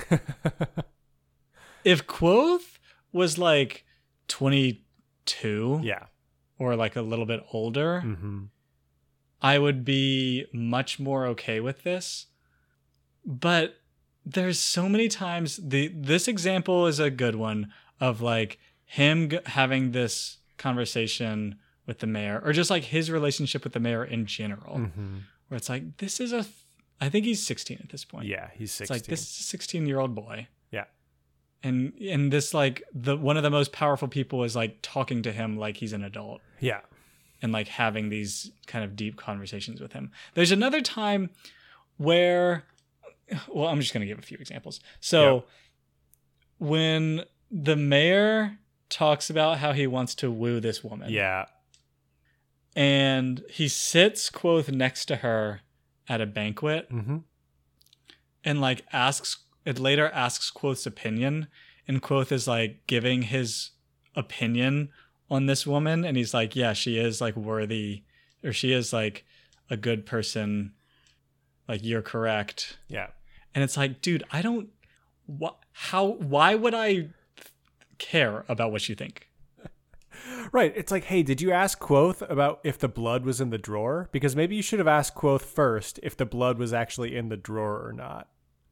If Quoth was like twenty-two yeah, or like a little bit older, mm-hmm. I would be much more okay with this. But there's so many times the this example is a good one of like him g- having this conversation with the mayor, or just like his relationship with the mayor in general, mm-hmm. where it's like, this is a th- I think he's sixteen at this point. Yeah, he's sixteen. It's like, this is a sixteen year old boy. Yeah. And and this like the one of the most powerful people is like talking to him like he's an adult. Yeah. And like having these kind of deep conversations with him. There's another time where, well, I'm just going to give a few examples. So yep. when the mayor talks about how he wants to woo this woman. Yeah. And he sits Quoth next to her at a banquet, mm-hmm. and like asks, it later asks Quoth's opinion, and Quoth is like giving his opinion on this woman, and he's like, yeah, she is like worthy, or she is like a good person, like you're correct. Yeah. And it's like, dude, I don't wh- how why would I care about what you think? Right. It's like, hey, did you ask Quoth about if the blood was in the drawer? Because maybe you should have asked Quoth first if the blood was actually in the drawer or not.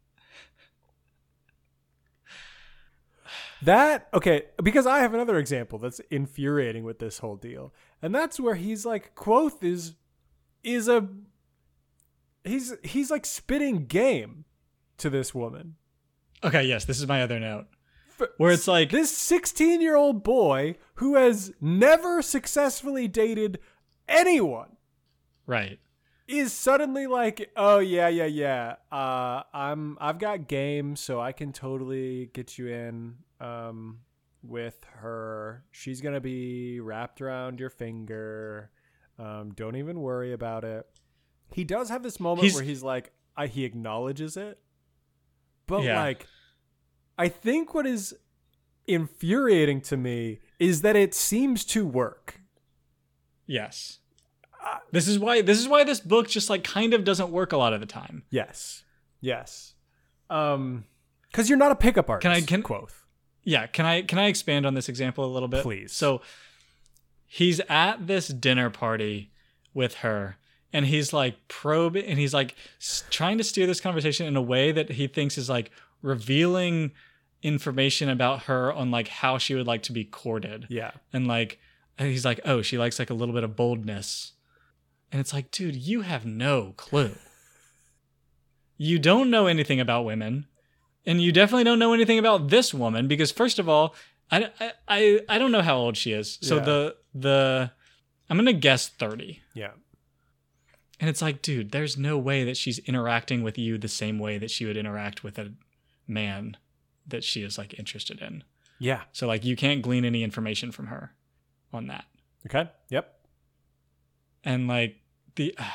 That, okay, because I have another example that's infuriating with this whole deal. And that's where he's like, Quoth is, is a, he's he's like spitting game to this woman. Okay, yes, this is my other note. Where it's like this sixteen-year-old boy who has never successfully dated anyone. Right. Is suddenly like, oh yeah, yeah, yeah. Uh, I'm I've got game, so I can totally get you in um, with her. She's gonna be wrapped around your finger. Um, don't even worry about it. He does have this moment he's, where he's like, I, he acknowledges it, but yeah. like, I think what is infuriating to me is that it seems to work. Yes. This is why this is why this book just like kind of doesn't work a lot of the time. Yes. Yes. Um cuz you're not a pickup artist. Can I can Quoth. Yeah, can I can I expand on this example a little bit? Please. So he's at this dinner party with her and he's like probing and he's like s- trying to steer this conversation in a way that he thinks is like revealing information about her on like how she would like to be courted. Yeah. And like and he's like, "Oh, she likes like a little bit of boldness." And it's like, dude, you have no clue. You don't know anything about women. And you definitely don't know anything about this woman because, first of all, I, I, I don't know how old she is. So yeah. the, the, I'm going to guess thirty. Yeah. And it's like, dude, there's no way that she's interacting with you the same way that she would interact with a man that she is like interested in. Yeah. So like, you can't glean any information from her on that. Okay. Yep. And like, the uh,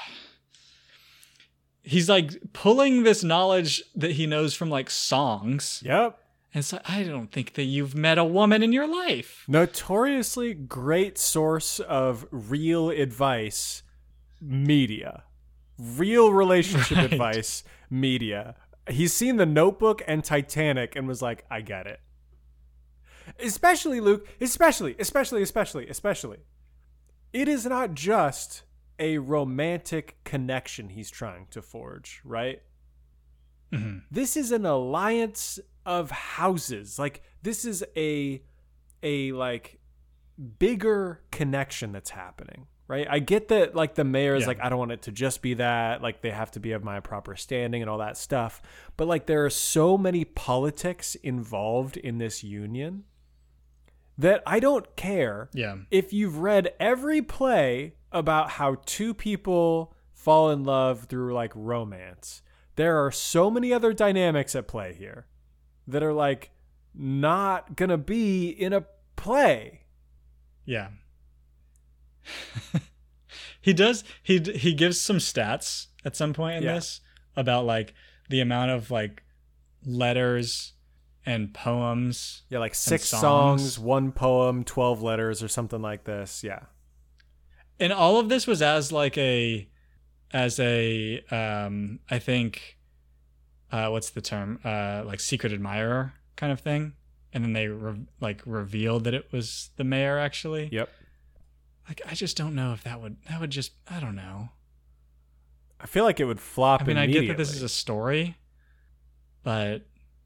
he's like pulling this knowledge that he knows from like songs. Yep. And it's like, I don't think that you've met a woman in your life. Notoriously great source of real advice, media. Real relationship right. advice, media. He's seen The Notebook and Titanic and was like, I get it. Especially, Luke, especially, especially, especially, especially. It is not just a romantic connection he's trying to forge, right? Mm-hmm. This is an alliance of houses. Like, this is a a like bigger connection that's happening, right? I get that like the mayor's yeah. like, I don't want it to just be that, like they have to be of my proper standing and all that stuff. But like there are so many politics involved in this union that I don't care yeah. if you've read every play about how two people fall in love through like romance. There are so many other dynamics at play here that are like not gonna be in a play. Yeah. he does he he gives some stats at some point in yeah. this about like the amount of like letters and poems. Yeah, like six songs. songs, one poem, twelve letters or something like this. Yeah. And all of this was as like a, as a, um, I think, uh, what's the term? Uh, like secret admirer kind of thing. And then they re- like revealed that it was the mayor actually. Yep. Like, I just don't know if that would, that would just, I don't know. I feel like it would flop I mean, I immediately. get that this is a story, but.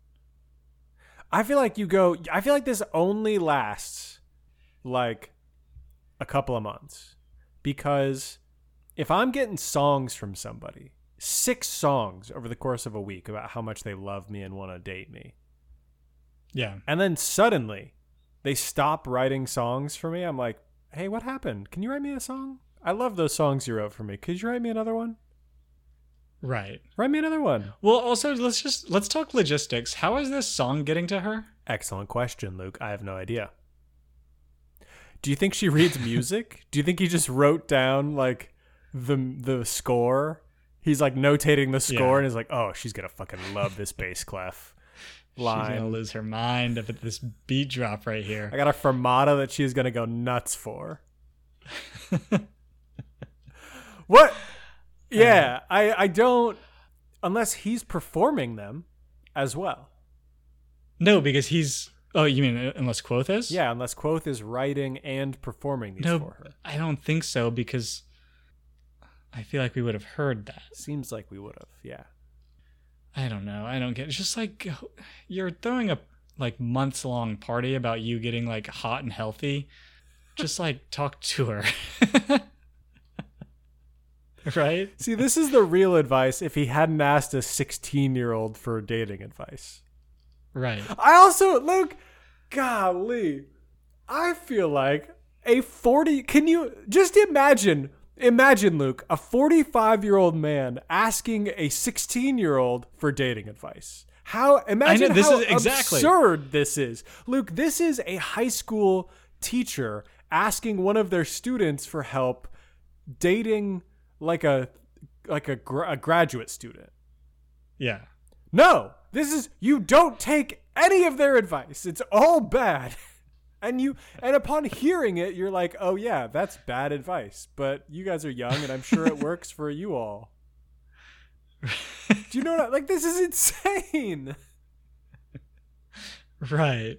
I feel like you go, I feel like this only lasts like a couple of months. Because if I'm getting songs from somebody, six songs over the course of a week about how much they love me and want to date me. Yeah. And then suddenly they stop writing songs for me. I'm like, hey, what happened? Can you write me a song? I love those songs you wrote for me. Could you write me another one? Right. Write me another one. Well, also, let's just, let's talk logistics. How is this song getting to her? Excellent question, Luke. I have no idea. Do you think she reads music? Do you think he just wrote down like the the score? He's like notating the score yeah. and is like, oh, she's gonna fucking love this bass clef line. She's gonna lose her mind at this beat drop right here. I got a fermata that she's gonna go nuts for. What? Yeah, uh, I I don't unless he's performing them as well. No, because he's. Oh, you mean unless Quoth is? Yeah, unless Quoth is writing and performing these no, for her. I don't think so because I feel like we would have heard that. Seems like we would have, yeah. I don't know. I don't get it. It's just like you're throwing a like months long party about you getting like hot and healthy. Just like talk to her. Right? See, this is the real advice if he hadn't asked a sixteen-year-old for dating advice. Right. I also, Luke, golly, I feel like a forty, can you just imagine, imagine, Luke, a forty-five-year-old man asking a sixteen-year-old for dating advice. How, imagine know, this how is exactly. absurd this is. Luke, this is a high school teacher asking one of their students for help dating like a like a, gra- a graduate student. Yeah. No, this is, you don't take any of their advice. It's all bad. And you and upon hearing it, you're like, "Oh yeah, that's bad advice." But you guys are young and I'm sure it works for you all. Do you know what, like, this is insane. Right.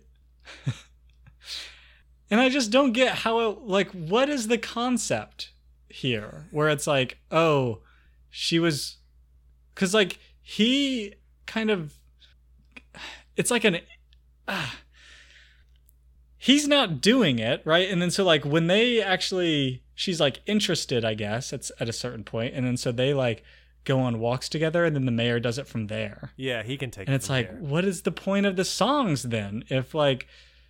And I just don't get how it, like, what is the concept here where it's like, oh, she was, because like he kind of, it's like an uh, he's not doing it, right? And then so like when they actually, she's like interested, I guess, it's at a certain point, and then so they like go on walks together, and then the mayor does it from there. Yeah, he can take and it it's from like there. What is the point of the songs then if like,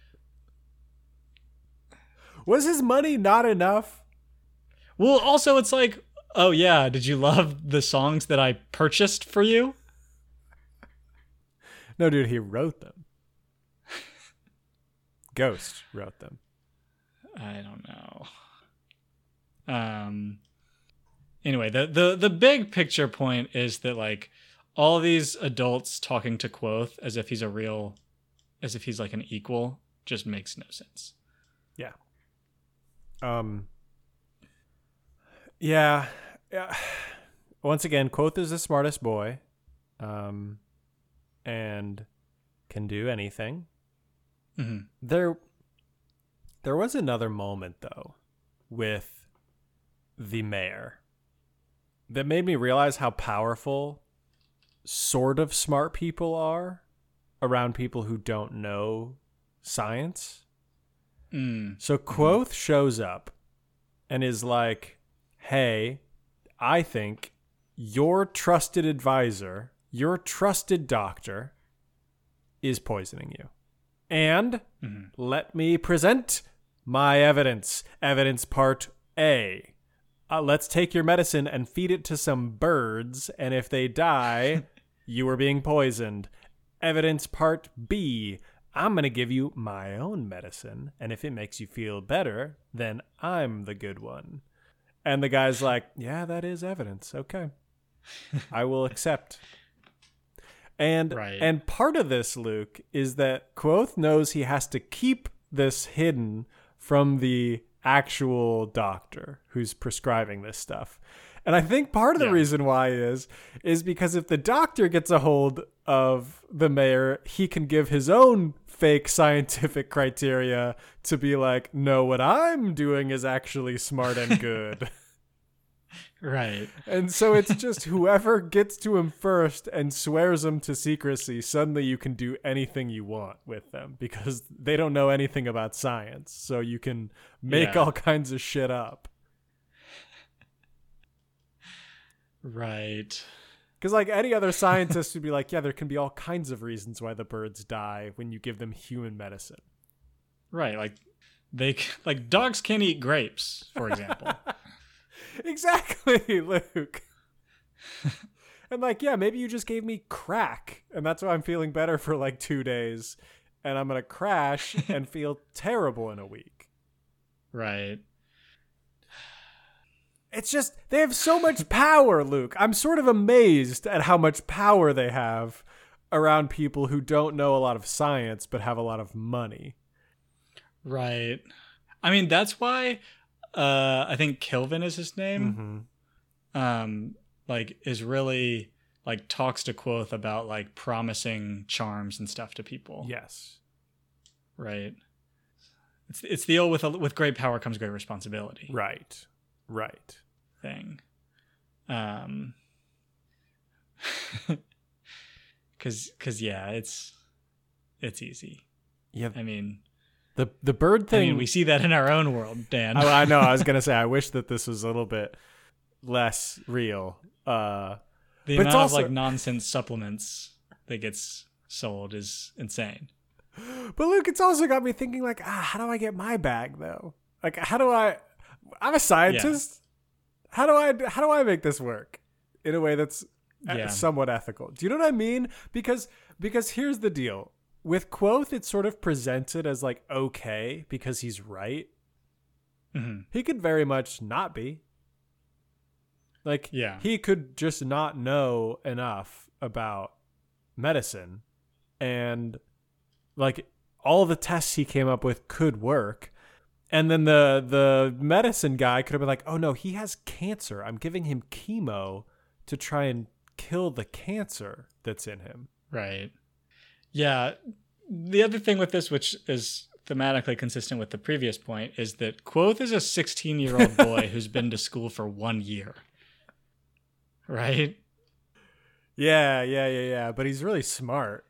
was his money not enough? well, also it's like, oh yeah, did you love the songs that I purchased for you? No, dude, he wrote them. Ghost wrote them. I don't know. Um anyway, the the the big picture point is that like all these adults talking to Quoth as if he's a real, as if he's like an equal, just makes no sense. Yeah. Um Yeah. Yeah. Once again, Quoth is the smartest boy. Um and can do anything. Mm-hmm. There there was another moment though with the mayor that made me realize how powerful sort of smart people are around people who don't know science. Mm. So Quoth shows up and is like, "Hey, I think your trusted advisor, your trusted doctor is poisoning you. And Mm-hmm. let me present my evidence. Evidence part A. Uh, let's take your medicine and feed it to some birds, and if they die, you are being poisoned. Evidence part B. I'm going to give you my own medicine, and if it makes you feel better, then I'm the good one." And the guy's like, "Yeah, that is evidence. Okay. I will accept." And Right. and part of this, Luke, is that Quoth knows he has to keep this hidden from the actual doctor who's prescribing this stuff. And I think part of the Yeah. reason why is is because if the doctor gets a hold of the mayor, he can give his own fake scientific criteria to be like, "No, what I'm doing is actually smart and good." Right. And so it's just whoever gets to him first and swears him to secrecy, suddenly you can do anything you want with them because they don't know anything about science. So you can make Yeah. all kinds of shit up. Right. Because like any other scientist would be like, yeah, there can be all kinds of reasons why the birds die when you give them human medicine. Right. Like they c- like dogs can't eat grapes, for example. Exactly, Luke. And like, yeah, maybe you just gave me crack and that's why I'm feeling better for like two days and I'm going to crash and feel terrible in a week. Right. It's just, they have so much power, Luke. I'm sort of amazed at how much power they have around people who don't know a lot of science but have a lot of money. Right. I mean, that's why uh, I think Kilvin is his name. Mm-hmm. Um, like is really like talks to Quoth about like promising charms and stuff to people. Yes. Right. It's it's the old with a, with great power comes great responsibility. Right. Right. Thing. Um. Cause, cause yeah, it's it's easy. Yeah. I mean, The the bird I thing. mean, we see that in our own world, Dan. I, I know. I was gonna say. I wish that this was a little bit less real. Uh, The but it's amount also, of like nonsense supplements that gets sold is insane. but Luke, it's also got me thinking like, ah, how do I get my bag though? Like, how do I? I'm a scientist. How do I? How do I make this work in a way that's Yeah. somewhat ethical? Do you know what I mean? Because because here's the deal. With Quoth, it's sort of presented as like okay because he's right. Mm-hmm. He could very much not be. Like, Yeah. he could just not know enough about medicine, and like all the tests he came up with could work. And then the the medicine guy could have been like, "Oh no, he has cancer. I'm giving him chemo to try and kill the cancer that's in him." Right. Yeah. The other thing with this, which is thematically consistent with the previous point, is that Quoth is a sixteen-year-old boy who's been to school for one year. Right? Yeah, yeah, yeah, yeah. But he's really smart.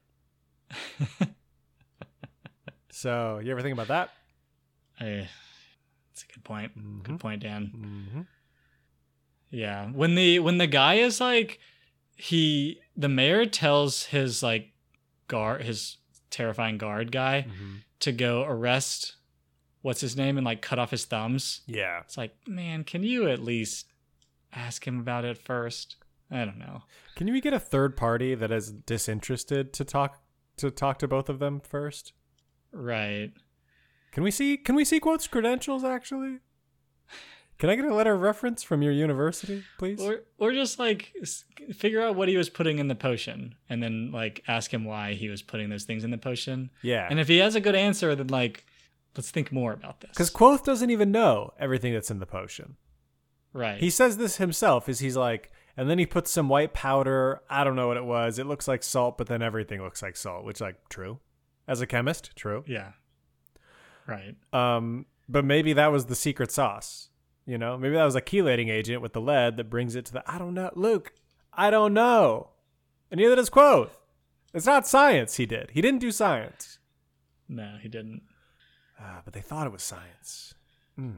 So, you ever think about that? I, that's a good point. Mm-hmm. Good point, Dan. Mm-hmm. Yeah. When the when the guy is like, he the mayor tells his like guard, his terrifying guard guy, Mm-hmm. to go arrest what's his name and like cut off his thumbs. Yeah. It's like, man, can you at least ask him about it first? I don't know. Can we get a third party that is disinterested to talk to talk to both of them first? Right. Can we see can we see Quoth's credentials actually? Can I get a letter of reference from your university, please? Or or just like s- figure out what he was putting in the potion and then like ask him why he was putting those things in the potion. Yeah. And if he has a good answer, then like let's think more about this. Because Quoth doesn't even know everything that's in the potion. Right. He says this himself, is he's like, and then he puts some white powder. I don't know what it was. It looks like salt, but then everything looks like salt, which like true. As a chemist, true. Yeah. Right. Um, but maybe that was the secret sauce. You know, maybe that was a chelating agent with the lead that brings it to the. I don't know, Luke. I don't know, and neither does Quoth. It's not science. He did. He didn't do science. No, he didn't. Ah, but they thought it was science. Mm.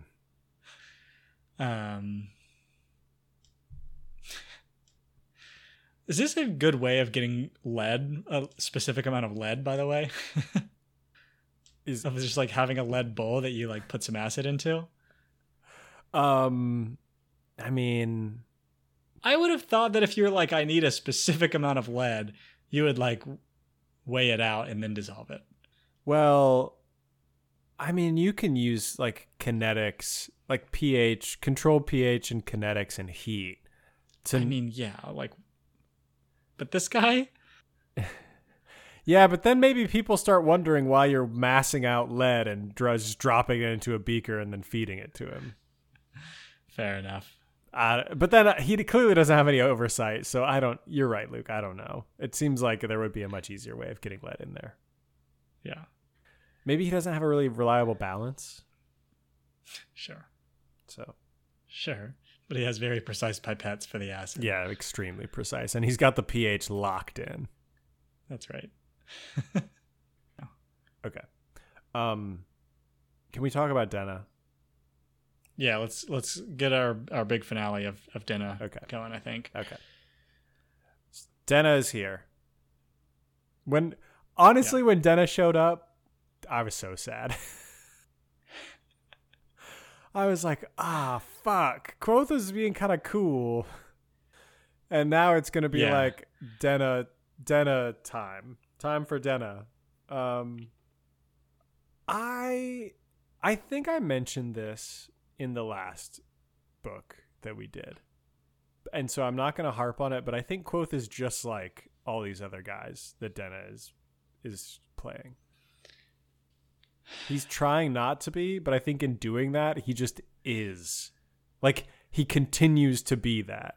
Um, is this a good way of getting lead? A specific amount of lead, by the way. Is Of just like having a lead bowl that you like put some acid into. um, I mean, I would have thought that if you were like, I need a specific amount of lead, you would like weigh it out and then dissolve it. well, I mean, you can use like kinetics, like pH, controlled pH and kinetics and heat. To, I mean, yeah, like, but this guy, yeah, but then maybe people start wondering why you're massing out lead and dr- just dropping it into a beaker and then feeding it to him. fair enough. Uh, but then uh, he clearly doesn't have any oversight, so I don't. You're right, Luke. I don't know. It seems like there would be a much easier way of getting lead in there. Yeah, Maybe he doesn't have a really reliable balance. sure, So sure. But he has very precise pipettes for the acid. yeah, extremely precise, and he's got the pH locked in. That's right. Okay. Um, can we talk about Denna? Yeah, let's let's get our, our big finale of, of Denna Okay. going, I think. Okay. Denna is here. When honestly, when Denna showed up, I was so sad. I was like, ah, fuck. Quoth was being kind of cool. And now it's going to be Yeah. like Denna, Denna time. Time for Denna. Um, I, I think I mentioned this in the last book that we did. And so I'm not going to harp on it, but I think Quoth is just like all these other guys that Denna is, is playing. He's trying not to be, but I think in doing that, he just is. Like, he continues to be that.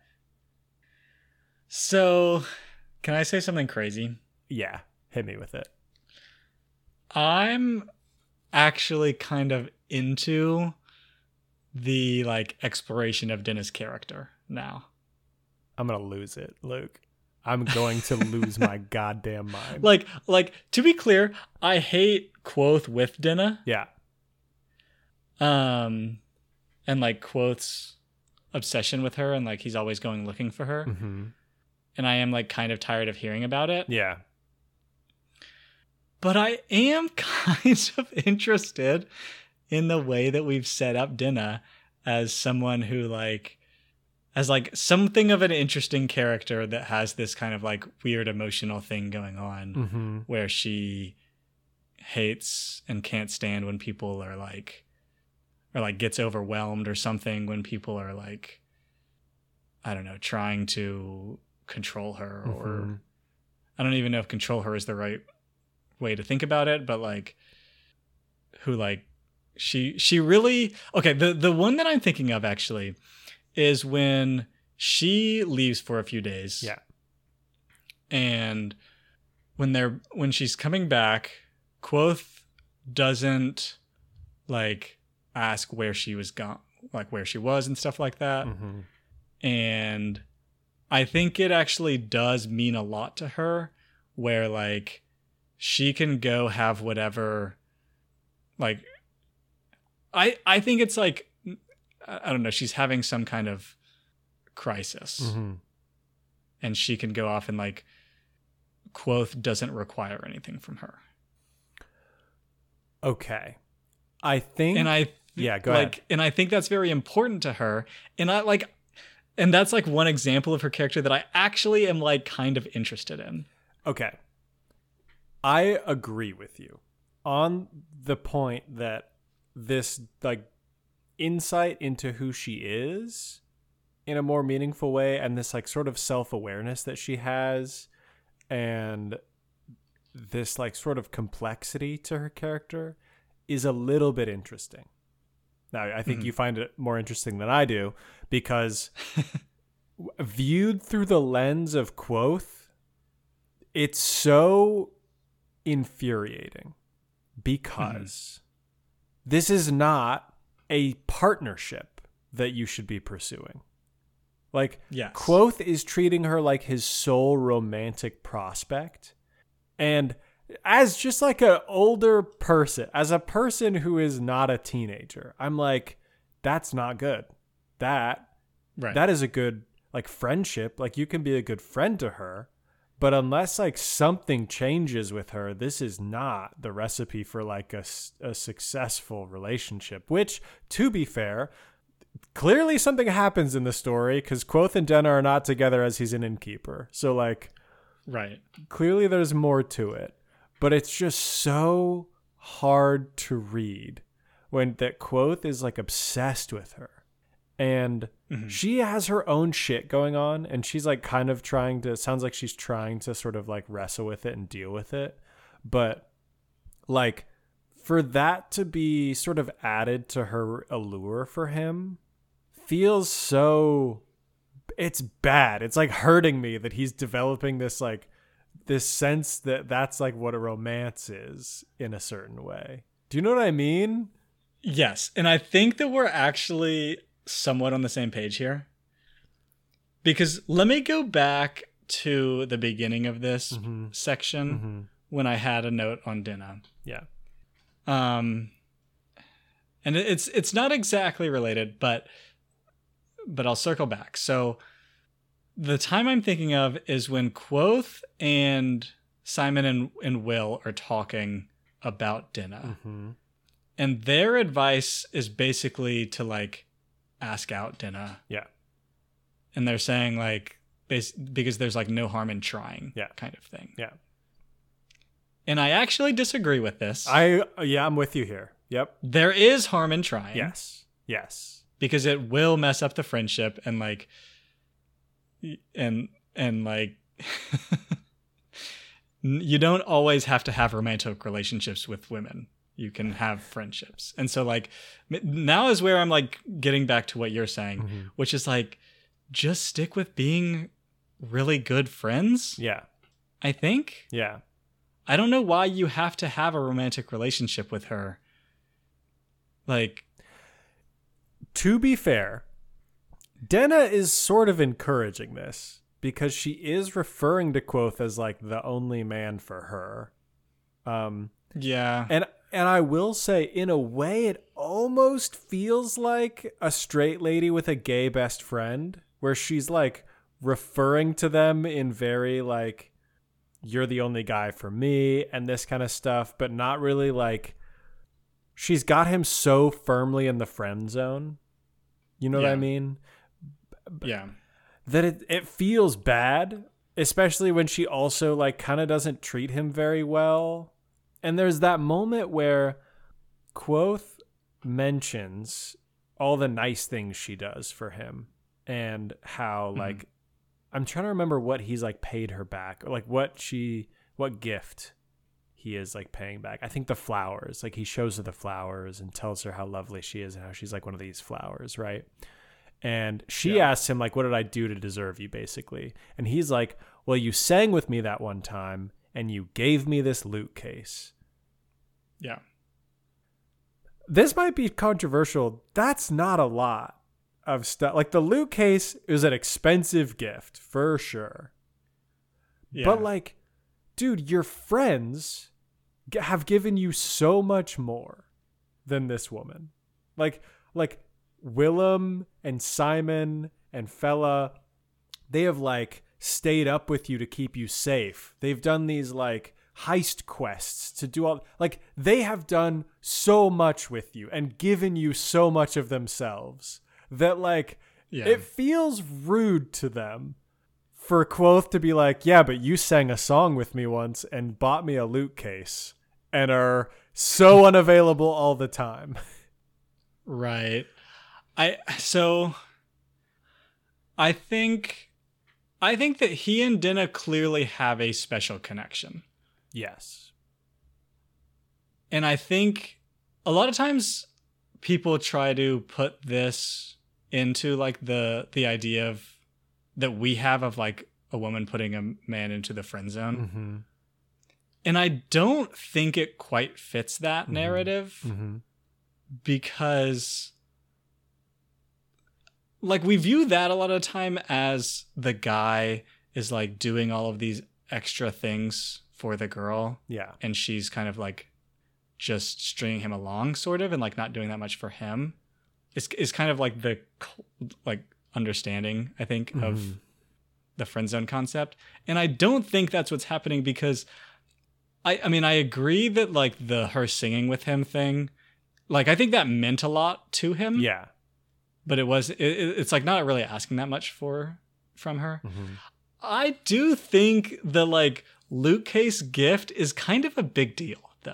So, can I say something crazy? Yeah, hit me with it. I'm actually kind of into the like exploration of Denna's character now. I'm going to lose it, Luke. I'm going to lose my goddamn mind. Like, like to be clear, I hate Quoth with Denna. Yeah. Um, and like Quoth's obsession with her and like he's always going looking for her. Mm-hmm. And I am like kind of tired of hearing about it. Yeah. But I am kind of interested in the way that we've set up Dinah as someone who like as like something of an interesting character that has this kind of like weird emotional thing going on Mm-hmm. where she hates and can't stand when people are like or like gets overwhelmed or something when people are like I don't know trying to control her or Mm-hmm. I don't even know if control her is the right way to think about it, but like who like she she really okay the the one that I'm thinking of actually is when she leaves for a few days. Yeah. And when they're when she's coming back, Quoth doesn't like ask where she was gone, like where she was and stuff like that. Mm-hmm. And I think it actually does mean a lot to her where like she can go have whatever like I I think it's like I don't know, she's having some kind of crisis. Mm-hmm. And she can go off and like Quoth doesn't require anything from her. Okay. I think And I Yeah, go like ahead. and I think that's very important to her. And I like and that's like one example of her character that I actually am like kind of interested in. Okay. I agree with you on the point that this like insight into who she is in a more meaningful way and this like sort of self-awareness that she has and this like sort of complexity to her character is a little bit interesting. Now, I think Mm-hmm. you find it more interesting than I do because viewed through the lens of Quoth, it's so infuriating because mm-hmm. this is not a partnership that you should be pursuing. Like, yes. Quoth is treating her like his sole romantic prospect. And as just like an older person, as a person who is not a teenager, I'm like, that's not good. That, right. that is a good like friendship. Like you can be a good friend to her, but unless like something changes with her, this is not the recipe for like a, a successful relationship, which to be fair, clearly something happens in the story because Quoth and Denna are not together as he's an innkeeper. So like, right. Clearly there's more to it, but it's just so hard to read when that Quoth is like obsessed with her and mm-hmm. she has her own shit going on and she's like kind of trying to, sounds like she's trying to sort of like wrestle with it and deal with it. But like for that to be sort of added to her allure for him feels so, it's bad. It's like hurting me that he's developing this like this sense that that's like what a romance is in a certain way. Do you know what I mean? Yes. And I think that we're actually somewhat on the same page here. Because let me go back to the beginning of this mm-hmm. section mm-hmm. when I had a note on Dinah. Yeah. Um, and it's it's not exactly related, but but I'll circle back. So the time I'm thinking of is when Quoth and Simon and, and Will are talking about Dinah. Mm-hmm. And their advice is basically to like ask out Dinah. Yeah. And they're saying like, bas- because there's like no harm in trying yeah. kind of thing. Yeah. And I actually disagree with this. I, yeah, I'm with you here. Yep. There is harm in trying. Yes. Yes. Because it will mess up the friendship and like, and, and like, you don't always have to have romantic relationships with women. You can have friendships. And so like now is where I'm like getting back to what you're saying, mm-hmm. which is like, just stick with being really good friends. Yeah. I think. Yeah. I don't know why you have to have a romantic relationship with her. Like, to be fair, Denna is sort of encouraging this because she is referring to Quoth as like the only man for her. Um, yeah. And And I will say, in a way, it almost feels like a straight lady with a gay best friend, where she's like referring to them in very like, you're the only guy for me and this kind of stuff, but not really like, she's got him so firmly in the friend zone. You know Yeah. what I mean? Yeah. That it, it feels bad, especially when she also like kind of doesn't treat him very well. And there's that moment where Quoth mentions all the nice things she does for him and how like, mm-hmm. I'm trying to remember what he's like paid her back, or like what she, what gift he is like paying back. I think the flowers, like he shows her the flowers and tells her how lovely she is and how she's like one of these flowers. Right. And she yeah. asks him like, what did I do to deserve you, basically? And he's like, well, you sang with me that one time and you gave me this loot case. Yeah. This might be controversial. That's not a lot of stuff. Like the loot case is an expensive gift for sure. Yeah. But like, dude, your friends have given you so much more than this woman. Like, like Willem and Simon and Fella, they have like stayed up with you to keep you safe. They've done these like heist quests to do all, like they have done so much with you and given you so much of themselves that like yeah. it feels rude to them for Quoth to be like, yeah, but you sang a song with me once and bought me a loot case and are so unavailable all the time. Right. I, so I think, I think that he and Dinah clearly have a special connection. Yes. And I think a lot of times people try to put this into like the the idea of that we have of like a woman putting a man into the friend zone. Mm-hmm. And I don't think it quite fits that mm-hmm. narrative mm-hmm. because like we view that a lot of the time as the guy is like doing all of these extra things for the girl. Yeah. And she's kind of like just stringing him along sort of and like not doing that much for him. It's, it's kind of like the like understanding, I think, mm-hmm. of the friend zone concept. And I don't think that's what's happening because I, I mean, I agree that like the her singing with him thing, like I think that meant a lot to him. Yeah. But it was, it, it's like not really asking that much for from her. Mm-hmm. I do think the like loot case gift is kind of a big deal though.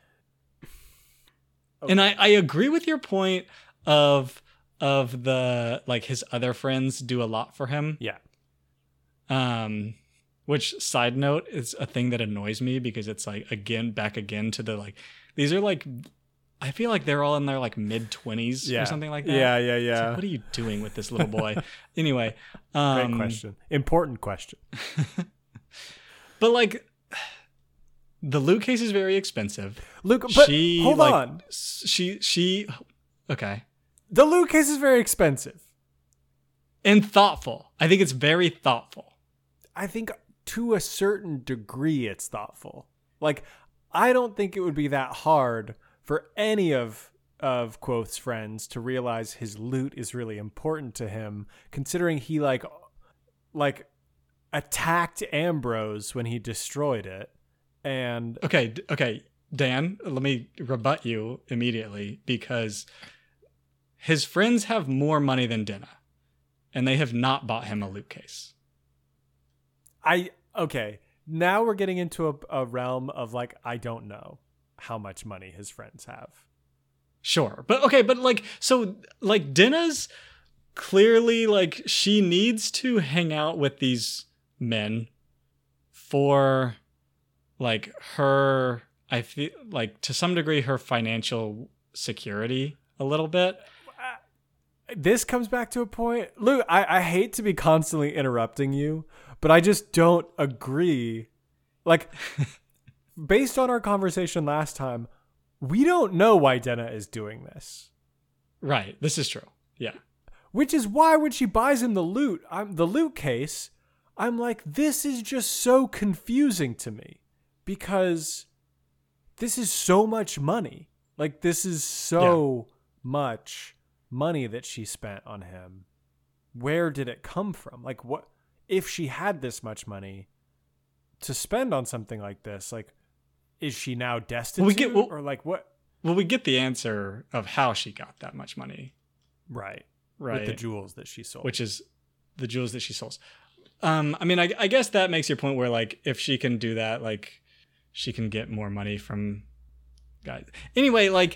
Okay. And I, I agree with your point of of the like his other friends do a lot for him. Yeah. Um which side note is a thing that annoys me because it's like again back again to the like these are like I feel like they're all in their like mid twenties yeah. or something like that. Yeah, yeah, yeah. Like, what are you doing with this little boy? Anyway, um, great question. Important question. But like the loot case is very expensive. Luke, but she, hold like, on. She she okay. The loot case is very expensive. And thoughtful. I think it's very thoughtful. I think to a certain degree it's thoughtful. Like, I don't think it would be that hard for any of of Quoth's friends to realize his loot is really important to him, considering he like like attacked Ambrose when he destroyed it. And okay, okay, Dan, let me rebut you immediately because his friends have more money than Dinah, and they have not bought him a loot case. I okay. Now we're getting into a, a realm of like I don't know how much money his friends have. Sure, but okay, but like so, like Dinah's clearly like she needs to hang out with these men for like her. I feel like to some degree her financial security a little bit. This comes back to a point. Luke, I, I hate to be constantly interrupting you, but I just don't agree. Like, based on our conversation last time, we don't know why Dinah is doing this. Right. This is true. Yeah. Which is why when she buys him the loot, I'm, the loot case, I'm like, this is just so confusing to me. Because this is so much money. Like, this is so yeah. much money that she spent on him. Where did it come from? Like, what if she had this much money to spend on something like this? Like, is she now destitute? Well, we get, well, or like what? Well, we get the answer of how she got that much money. Right. Right. With the jewels that she sold. Which is the jewels that she sold. Um, I mean, I, I guess that makes your point where, like, if she can do that, like, she can get more money from guys. Anyway, like,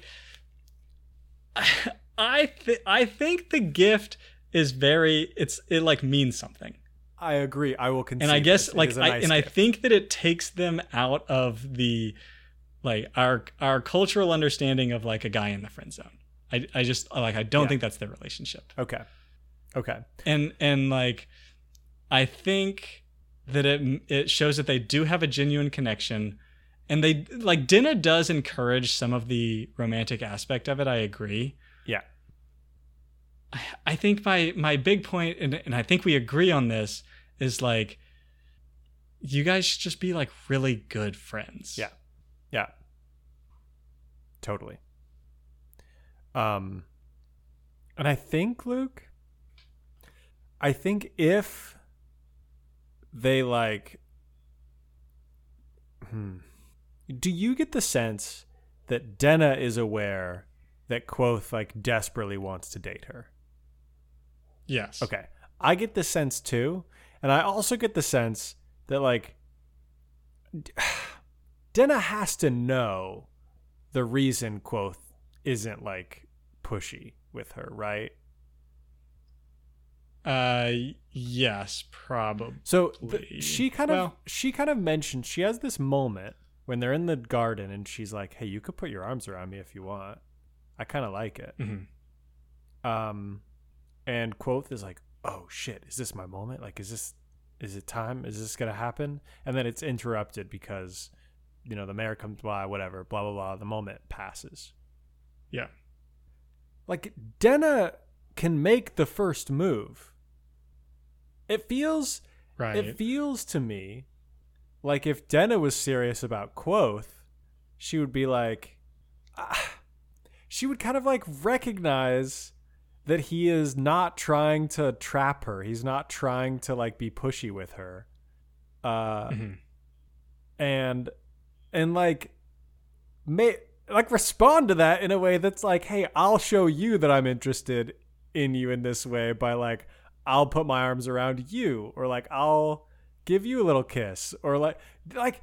I th- I think the gift is very, it's, it, like, means something. I agree. I will concede. And I guess, like, I, nice and gift. I think that it takes them out of the, like, our our cultural understanding of, like, a guy in the friend zone. I, I just, like, I don't yeah. think that's their relationship. Okay. Okay. And, and like, I think that it it shows that they do have a genuine connection. And they, like, Dinah does encourage some of the romantic aspect of it. I agree. Yeah. I, I think my, my big point, and, and I think we agree on this, is, like, you guys should just be, like, really good friends. Yeah. Yeah. Totally. Um, and I think, Luke, I think if they, like, hmm, do you get the sense that Denna is aware that Quoth, like, desperately wants to date her? Yes. Okay. I get the sense too. And I also get the sense that, like, Denna has to know the reason Quoth isn't, like, pushy with her, right? Uh, yes, probably. So th- she kind well, of she kind of mentioned she has this moment when they're in the garden and she's like, "Hey, you could put your arms around me if you want. I kind of like it." Mm-hmm. Um, and Quoth is like, "Oh shit, is this my moment? Like, is this is it time? Is this gonna happen?" And then it's interrupted because, you know, the mayor comes by, whatever, blah blah blah. The moment passes. Yeah. Like, Denna can make the first move. It feels right. It feels to me like if Denna was serious about Quoth, she would be like, ah, she would kind of, like, recognize that he is not trying to trap her. He's not trying to, like, be pushy with her. Uh, mm-hmm. and, and like, may, like, respond to that in a way that's like, hey, I'll show you that I'm interested in you in this way by, like, I'll put my arms around you, or, like, I'll give you a little kiss, or, like, like,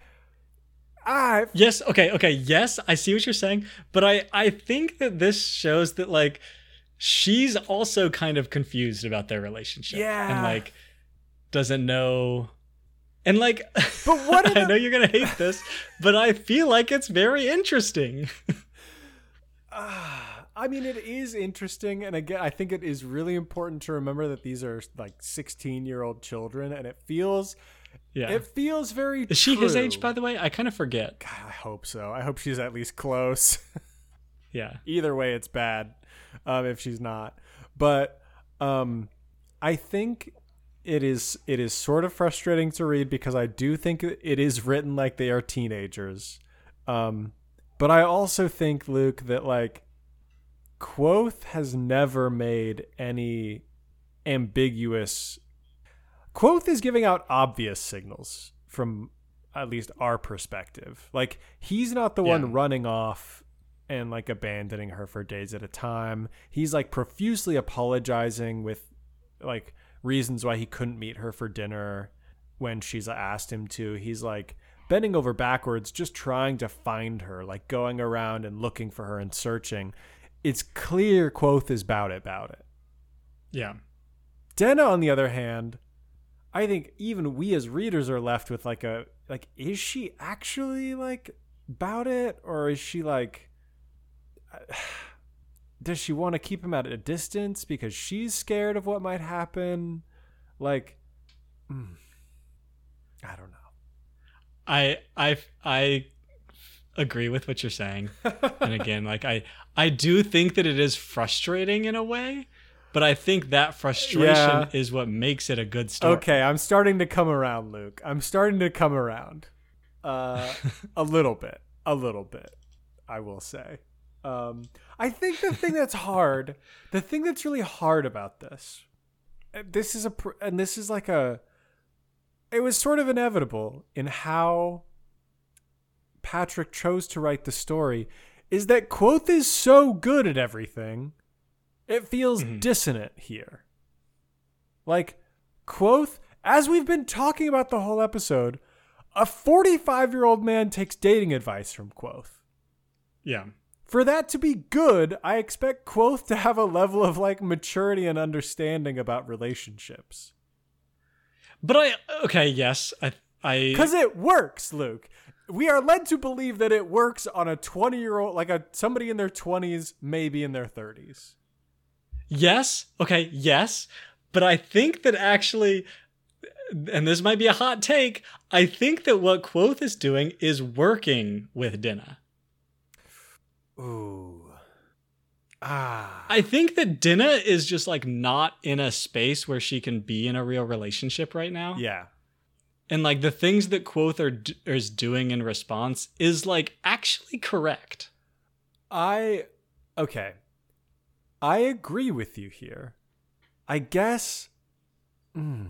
I yes, okay, okay, yes, I see what you're saying, but I, I think that this shows that, like, she's also kind of confused about their relationship. Yeah. And, like, doesn't know, and, like, but what I know you're gonna hate this, but I feel like it's very interesting. uh, I mean, it is interesting, and again, I think it is really important to remember that these are, like, sixteen-year-old children, and it feels, yeah, it feels very. Is she true. his age, by the way? I kind of forget. God, I hope so. I hope she's at least close. Yeah. Either way, it's bad um, if she's not. But um, I think it is it is sort of frustrating to read because I do think it is written like they are teenagers. Um, but I also think, Luke, that, like, Quoth has never made any ambiguous. Quoth is giving out obvious signals from at least our perspective. Like, he's not the yeah. one running off and, like, abandoning her for days at a time. He's, like, profusely apologizing with, like, reasons why he couldn't meet her for dinner when she's asked him to. He's, like, bending over backwards, just trying to find her, like, going around and looking for her and searching. It's clear Quoth is about it, about it. Yeah. Denna, on the other hand, I think even we as readers are left with, like, a, like, is she actually, like, about it? Or is she, like, does she want to keep him at a distance because she's scared of what might happen? Like, mm, I don't know. I, I, I agree with what you're saying. And again, like, I, I do think that it is frustrating in a way, but I think that frustration yeah. is what makes it a good story. Okay, I'm starting to come around, Luke. I'm starting to come around. Uh, a little bit. A a little bit, I will say. Um, I think the thing that's hard, the thing that's really hard about this, this is a, and this is like a, it was sort of inevitable in how Patrick chose to write the story, is that Kvothe is so good at everything, it feels mm-hmm. dissonant here. Like, Kvothe, as we've been talking about the whole episode, a forty-five-year-old man takes dating advice from Kvothe. Yeah. For that to be good, I expect Kvothe to have a level of like maturity and understanding about relationships. But I okay, yes, I I because it works, Luke. We are led to believe that it works on a twenty-year-old, like a somebody in their twenties, maybe in their thirties. Yes. Okay. Yes. But I think that actually, and this might be a hot take, I think that what Kvothe is doing is working with Dinah. Ooh. Ah. I think that Dinah is just like not in a space where she can be in a real relationship right now. Yeah. And like the things that Kvothe are d- is doing in response is like actually correct. I, okay. I agree with you here. I guess, mm,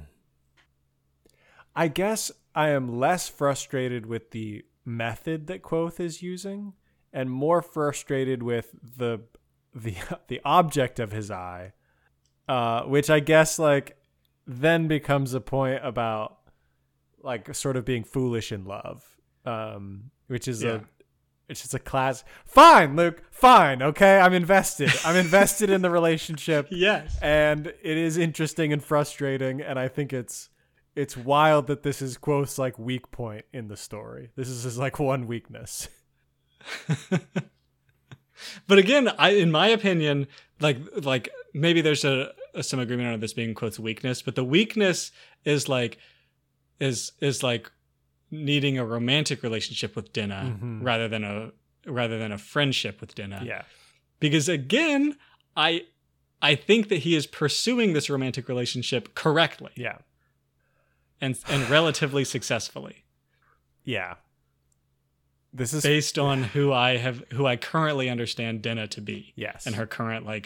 I guess I am less frustrated with the method that Kvothe is using and more frustrated with the, the, the object of his eye, uh, which I guess like then becomes a point about like sort of being foolish in love, um, which is yeah. a, it's just a class. Fine, Luke, fine. Okay. I'm invested. I'm invested in the relationship. Yes. And it is interesting and frustrating. And I think it's, it's wild that this is Kvothe's like weak point in the story. This is his like one weakness. But again, I, in my opinion, like, like maybe there's a, a some agreement on this being Kvothe's weakness, but the weakness is like, is is like needing a romantic relationship with Dinah mm-hmm. rather than a rather than a friendship with Dinah. Yeah. Because again, I I think that he is pursuing this romantic relationship correctly. Yeah. And and relatively successfly. Yeah. This is based on who I have who I currently understand Dinah to be. Yes. And her current like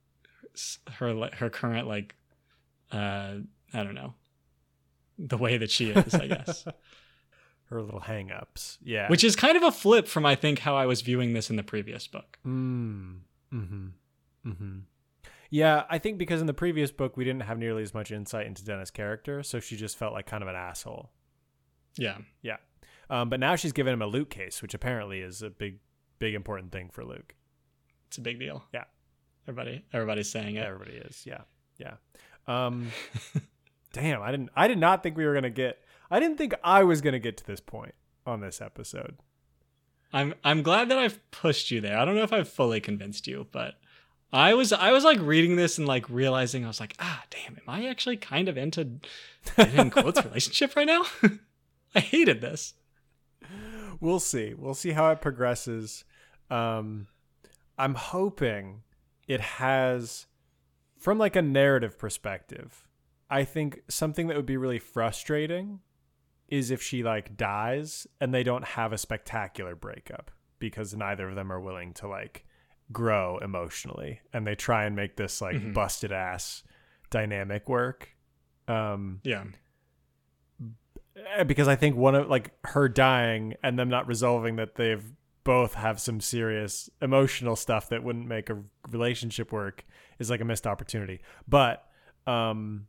her her current like uh I don't know. The way that she is, I guess. Her little hang-ups. Yeah. Which is kind of a flip from, I think, how I was viewing this in the previous book. Mm. Mm-hmm. Mm-hmm. Yeah, I think because in the previous book, we didn't have nearly as much insight into Dinah's character, so she just felt like kind of an asshole. Yeah. Yeah. Um, but now she's given him a Luke case, which apparently is a big, big important thing for Luke. It's a big deal. Yeah. Everybody, everybody's saying it. Everybody is. Yeah. Yeah. Um... Damn, I didn't I did not think we were going to get I didn't think I was going to get to this point on this episode. I'm I'm glad that I've pushed you there. I don't know if I've fully convinced you, but I was I was like reading this and like realizing I was like, "Ah, damn, am I actually kind of into in quotes relationship right now?" I hated this. We'll see. We'll see how it progresses. Um I'm hoping it has from like a narrative perspective. I think something that would be really frustrating is if she like dies and they don't have a spectacular breakup because neither of them are willing to like grow emotionally and they try and make this like mm-hmm. busted ass dynamic work. Um, yeah. Because I think one of like her dying and them not resolving that they've both have some serious emotional stuff that wouldn't make a relationship work is like a missed opportunity. But, um,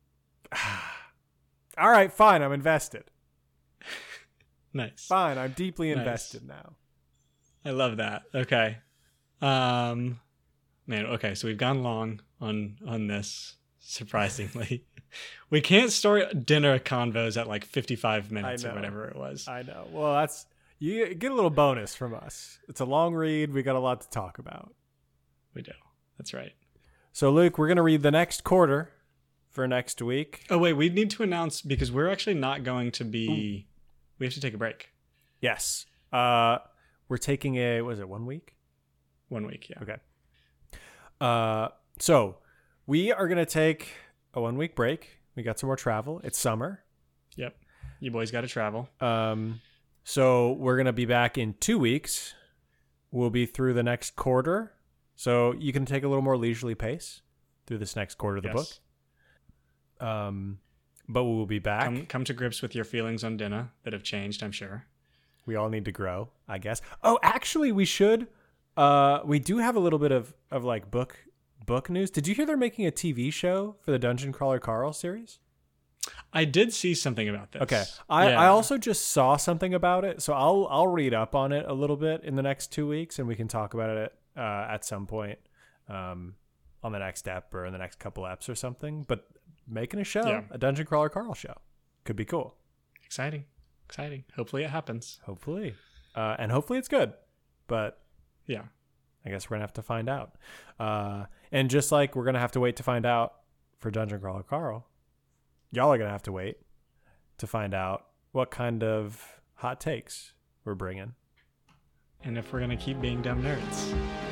all right, fine. I'm invested. Nice. Fine. I'm deeply invested nice. now. I love that. Okay. Um, man. Okay. So we've gone long on, on this, surprisingly. We can't start dinner convos at like fifty-five minutes or whatever it was. I know. Well, that's, you get a little bonus from us. It's a long read. We got a lot to talk about. We do. That's right. So Luke, we're going to read the next quarter for next week. Oh, wait, we need to announce because we're actually not going to be, Ooh. we have to take a break. Yes. Uh, we're taking a, what is it, one week? One week, yeah. Okay. Uh, so we are going to take a one week break. We got some more travel. It's summer. Yep. You boys got to travel. Um, So we're going to be back in two weeks. We'll be through the next quarter. So you can take a little more leisurely pace through this next quarter of the Yes. book. Um, but we will be back. Come, come to grips with your feelings on dinner that have changed, I'm sure. We all need to grow, I guess. Oh, actually, we should. Uh, we do have a little bit of, of like book book news. Did you hear they're making a T V show for the Dungeon Crawler Carl series? I did see something about this. Okay. I, Yeah. I also just saw something about it, so I'll I'll read up on it a little bit in the next two weeks, and we can talk about it uh, at some point um, on the next ep or in the next couple eps or something. But making a show, Yeah. a Dungeon Crawler Carl show, could be cool. Exciting. Exciting. Hopefully it happens. Hopefully. Uh, and hopefully it's good. But Yeah. I guess we're going to have to find out. Uh, and just like we're going to have to wait to find out for Dungeon Crawler Carl, y'all are going to have to wait to find out what kind of hot takes we're bringing. And if we're going to keep being dumb nerds.